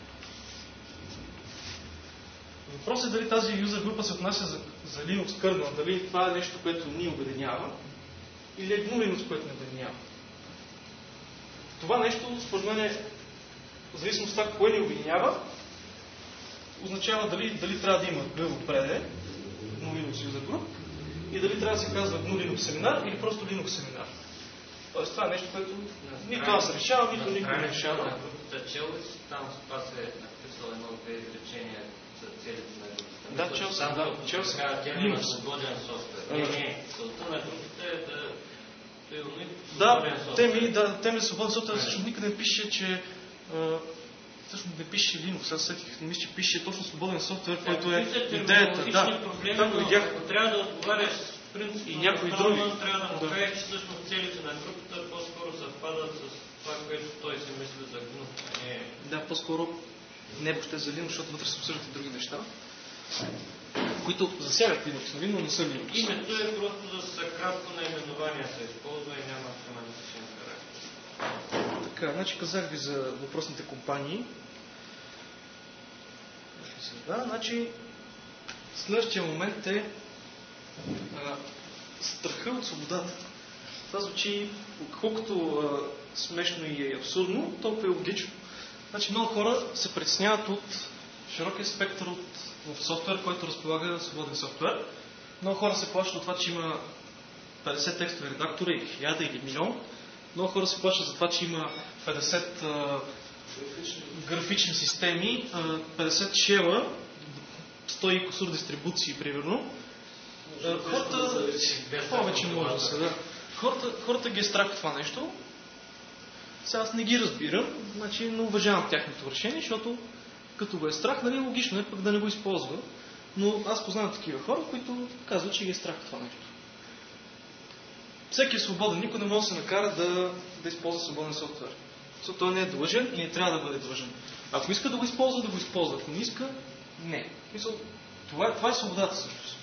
Въпросът е дали тази юзер група се отнася за Linux kernel, дали това е нещо, което ни обединява, или е GNU Linux, което не обединява. Това нещо, според мен, в зависимост от това, кое ни обединява, означава дали трябва да има GNU отпреде, GNU Linux user group, и дали трябва да се казва GNU Linux семинар или просто Linux семинар. Тоест това е нещо, което нито това се решава, нито никой не решава. На групата Челс, там това се е написал едно-две изречения за целите на групата Да, Челси. Тя има свободен софтуер. Не. Целта на групата е да теми за свободен софтуер, всъщност никъде не пише, че всъщност не пише Linux. Аз сетих, не мисля, че пише точно свободен софтуер, който е идеята. Да, видях. Трябва да отговаряш с принцип и някои други. Трябва да му кажеш, че всъщност целите на групата по-скоро съвпадат с това, което той си мисли за Linux. Да, по-скоро не въобще за Linux, защото вътре се обсъждат и други неща, които засягат Linux, но не са Linux. Името е просто за кратко наименование се използва и няма семантичен характер. Така, значи казах ви за въпросните компании. Да, значи следващия момент е страха от свободата. Това звучи колкото смешно и абсурдно, толкова е логично. Значи много хора се притесняват от широкия спектър в софтуер, който разполага свободен софтуер. Много хора се плашат от това, че има 50 текстови редактора или 1000 или милион. Много хора се плашат за това, че има 50 графични системи, 50 шела, 100 и кусур дистрибуции, примерно. Хората повече може да се да. Хората ги е страх от това нещо. Сега аз не ги разбирам, значи не уважавам тяхното решение, защото като го е страх, нали, логично е пък да не го използва. Но аз познавам такива хора, които казват, че ги е страх от това нещо. Всеки е свободен, никой не може да се накара да използва свободен софтуер. Защото той не е длъжен и не трябва да бъде длъжен. Ако иска да го използва, да го използва. Ако не иска, не. Това е свободата всъщност.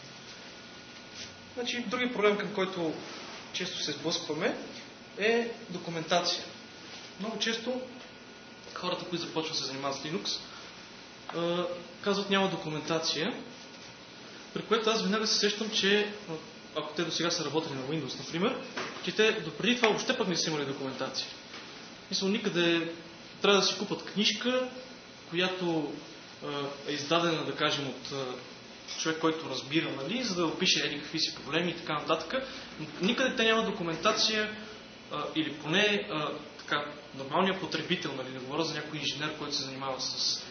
Значи, другия проблем, към който често се сблъскваме, е документация. Много често хората, които започват да се занимават с Linux, казват няма документация, при което аз винаги се сещам, че ако те до сега са работили на Windows, например, че те допреди това въобще пък не са имали документация. Мисля, никъде трябва да си купат книжка, която е издадена, да кажем, от човек, който разбира, нали, за да опише какви си проблеми и така нататък. Никъде те няма документация или поне така, нормалният потребител, нали, не говоря за някой инженер, който се занимава с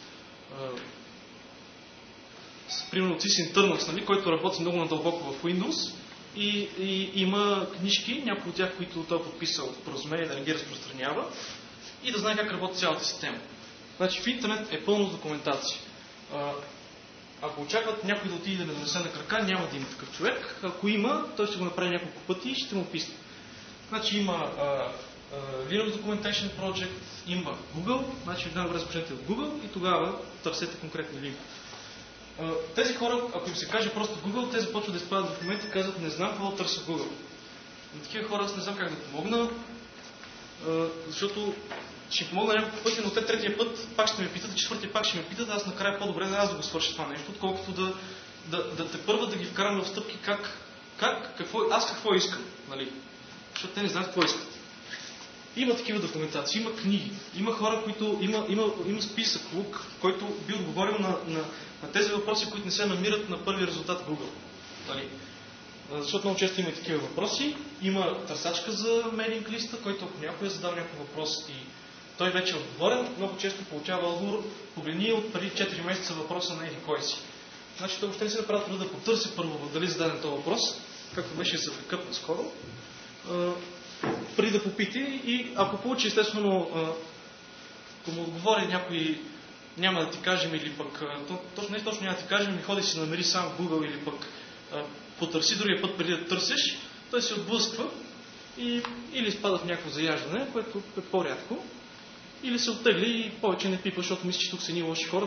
примерно Cys Internals, нали, който работи много надълбоко в Windows и има книжки, някои от тях, които той е подписал в споразумение да не ги разпространява и да знае как работи цялата система. Значи в интернет е пълно с документация. Ако очакват някой да отиде да ме донесе на крака, няма да има такъв човек. Ако има, той ще го направи няколко пъти и ще му писне. Значи има Linux Documentation Project, има Google, значи най-добре започнете от Google и тогава търсете конкретни линкове. Тези хора, ако им се каже просто Google, те започват да изпадат в момента и казват, не знам какво да търся Google. На такива хора аз не знам как да помогна, защото ще помогна няколко пъти, но те третия път пак ще ме питат, четвъртия пак ще ме питат, аз накрая по-добре да аз да го свърша това нещо, отколкото да те първа да ги вкарам в стъпки какво искам, нали? Защото те не знаят какво искат. Има такива документации, има книги, има хора, които има списък лук, който би отговорил на тези въпроси, които не се намират на първи резултат в Google. Нали? Защото много често има и такива въпроси. Има търсачка за мейлинг листа, който ако някой е задал някакъв въпрос и той вече е отговорен, много често получава отговор, погледни от преди 4 месеца въпроса на еди кой си. Значи той въобще не си направи труда да потърси първо дали зададен този въпрос, както беше за бекъп наскоро, преди да попити и ако получи естествено, ако му отговори някой няма да ти кажем или пък, точно няма да ти кажем, и ходи си намери сам в Google или пък потърси другия път преди да търсиш, той се отблъсква и или изпада в някакво заяждане, което е по-рядко, или се оттегли и повече не пипа, защото мисли, че тук са едни лоши хора,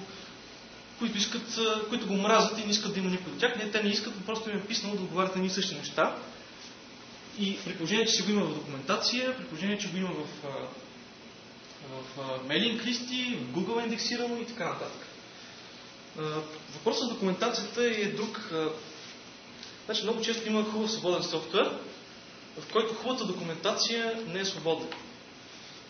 които го мразят и не искат да има никой от тях. Не, те не искат, просто им е писнало да отговарят на същи неща. И при положение, че си го има в документация, при положение, че го има в мейлинг листи, в Google индексирано и така нататък. Въпросът с документацията е друг. Значи много често има хубав свободен софтуер, в който хубавата документация не е свободна.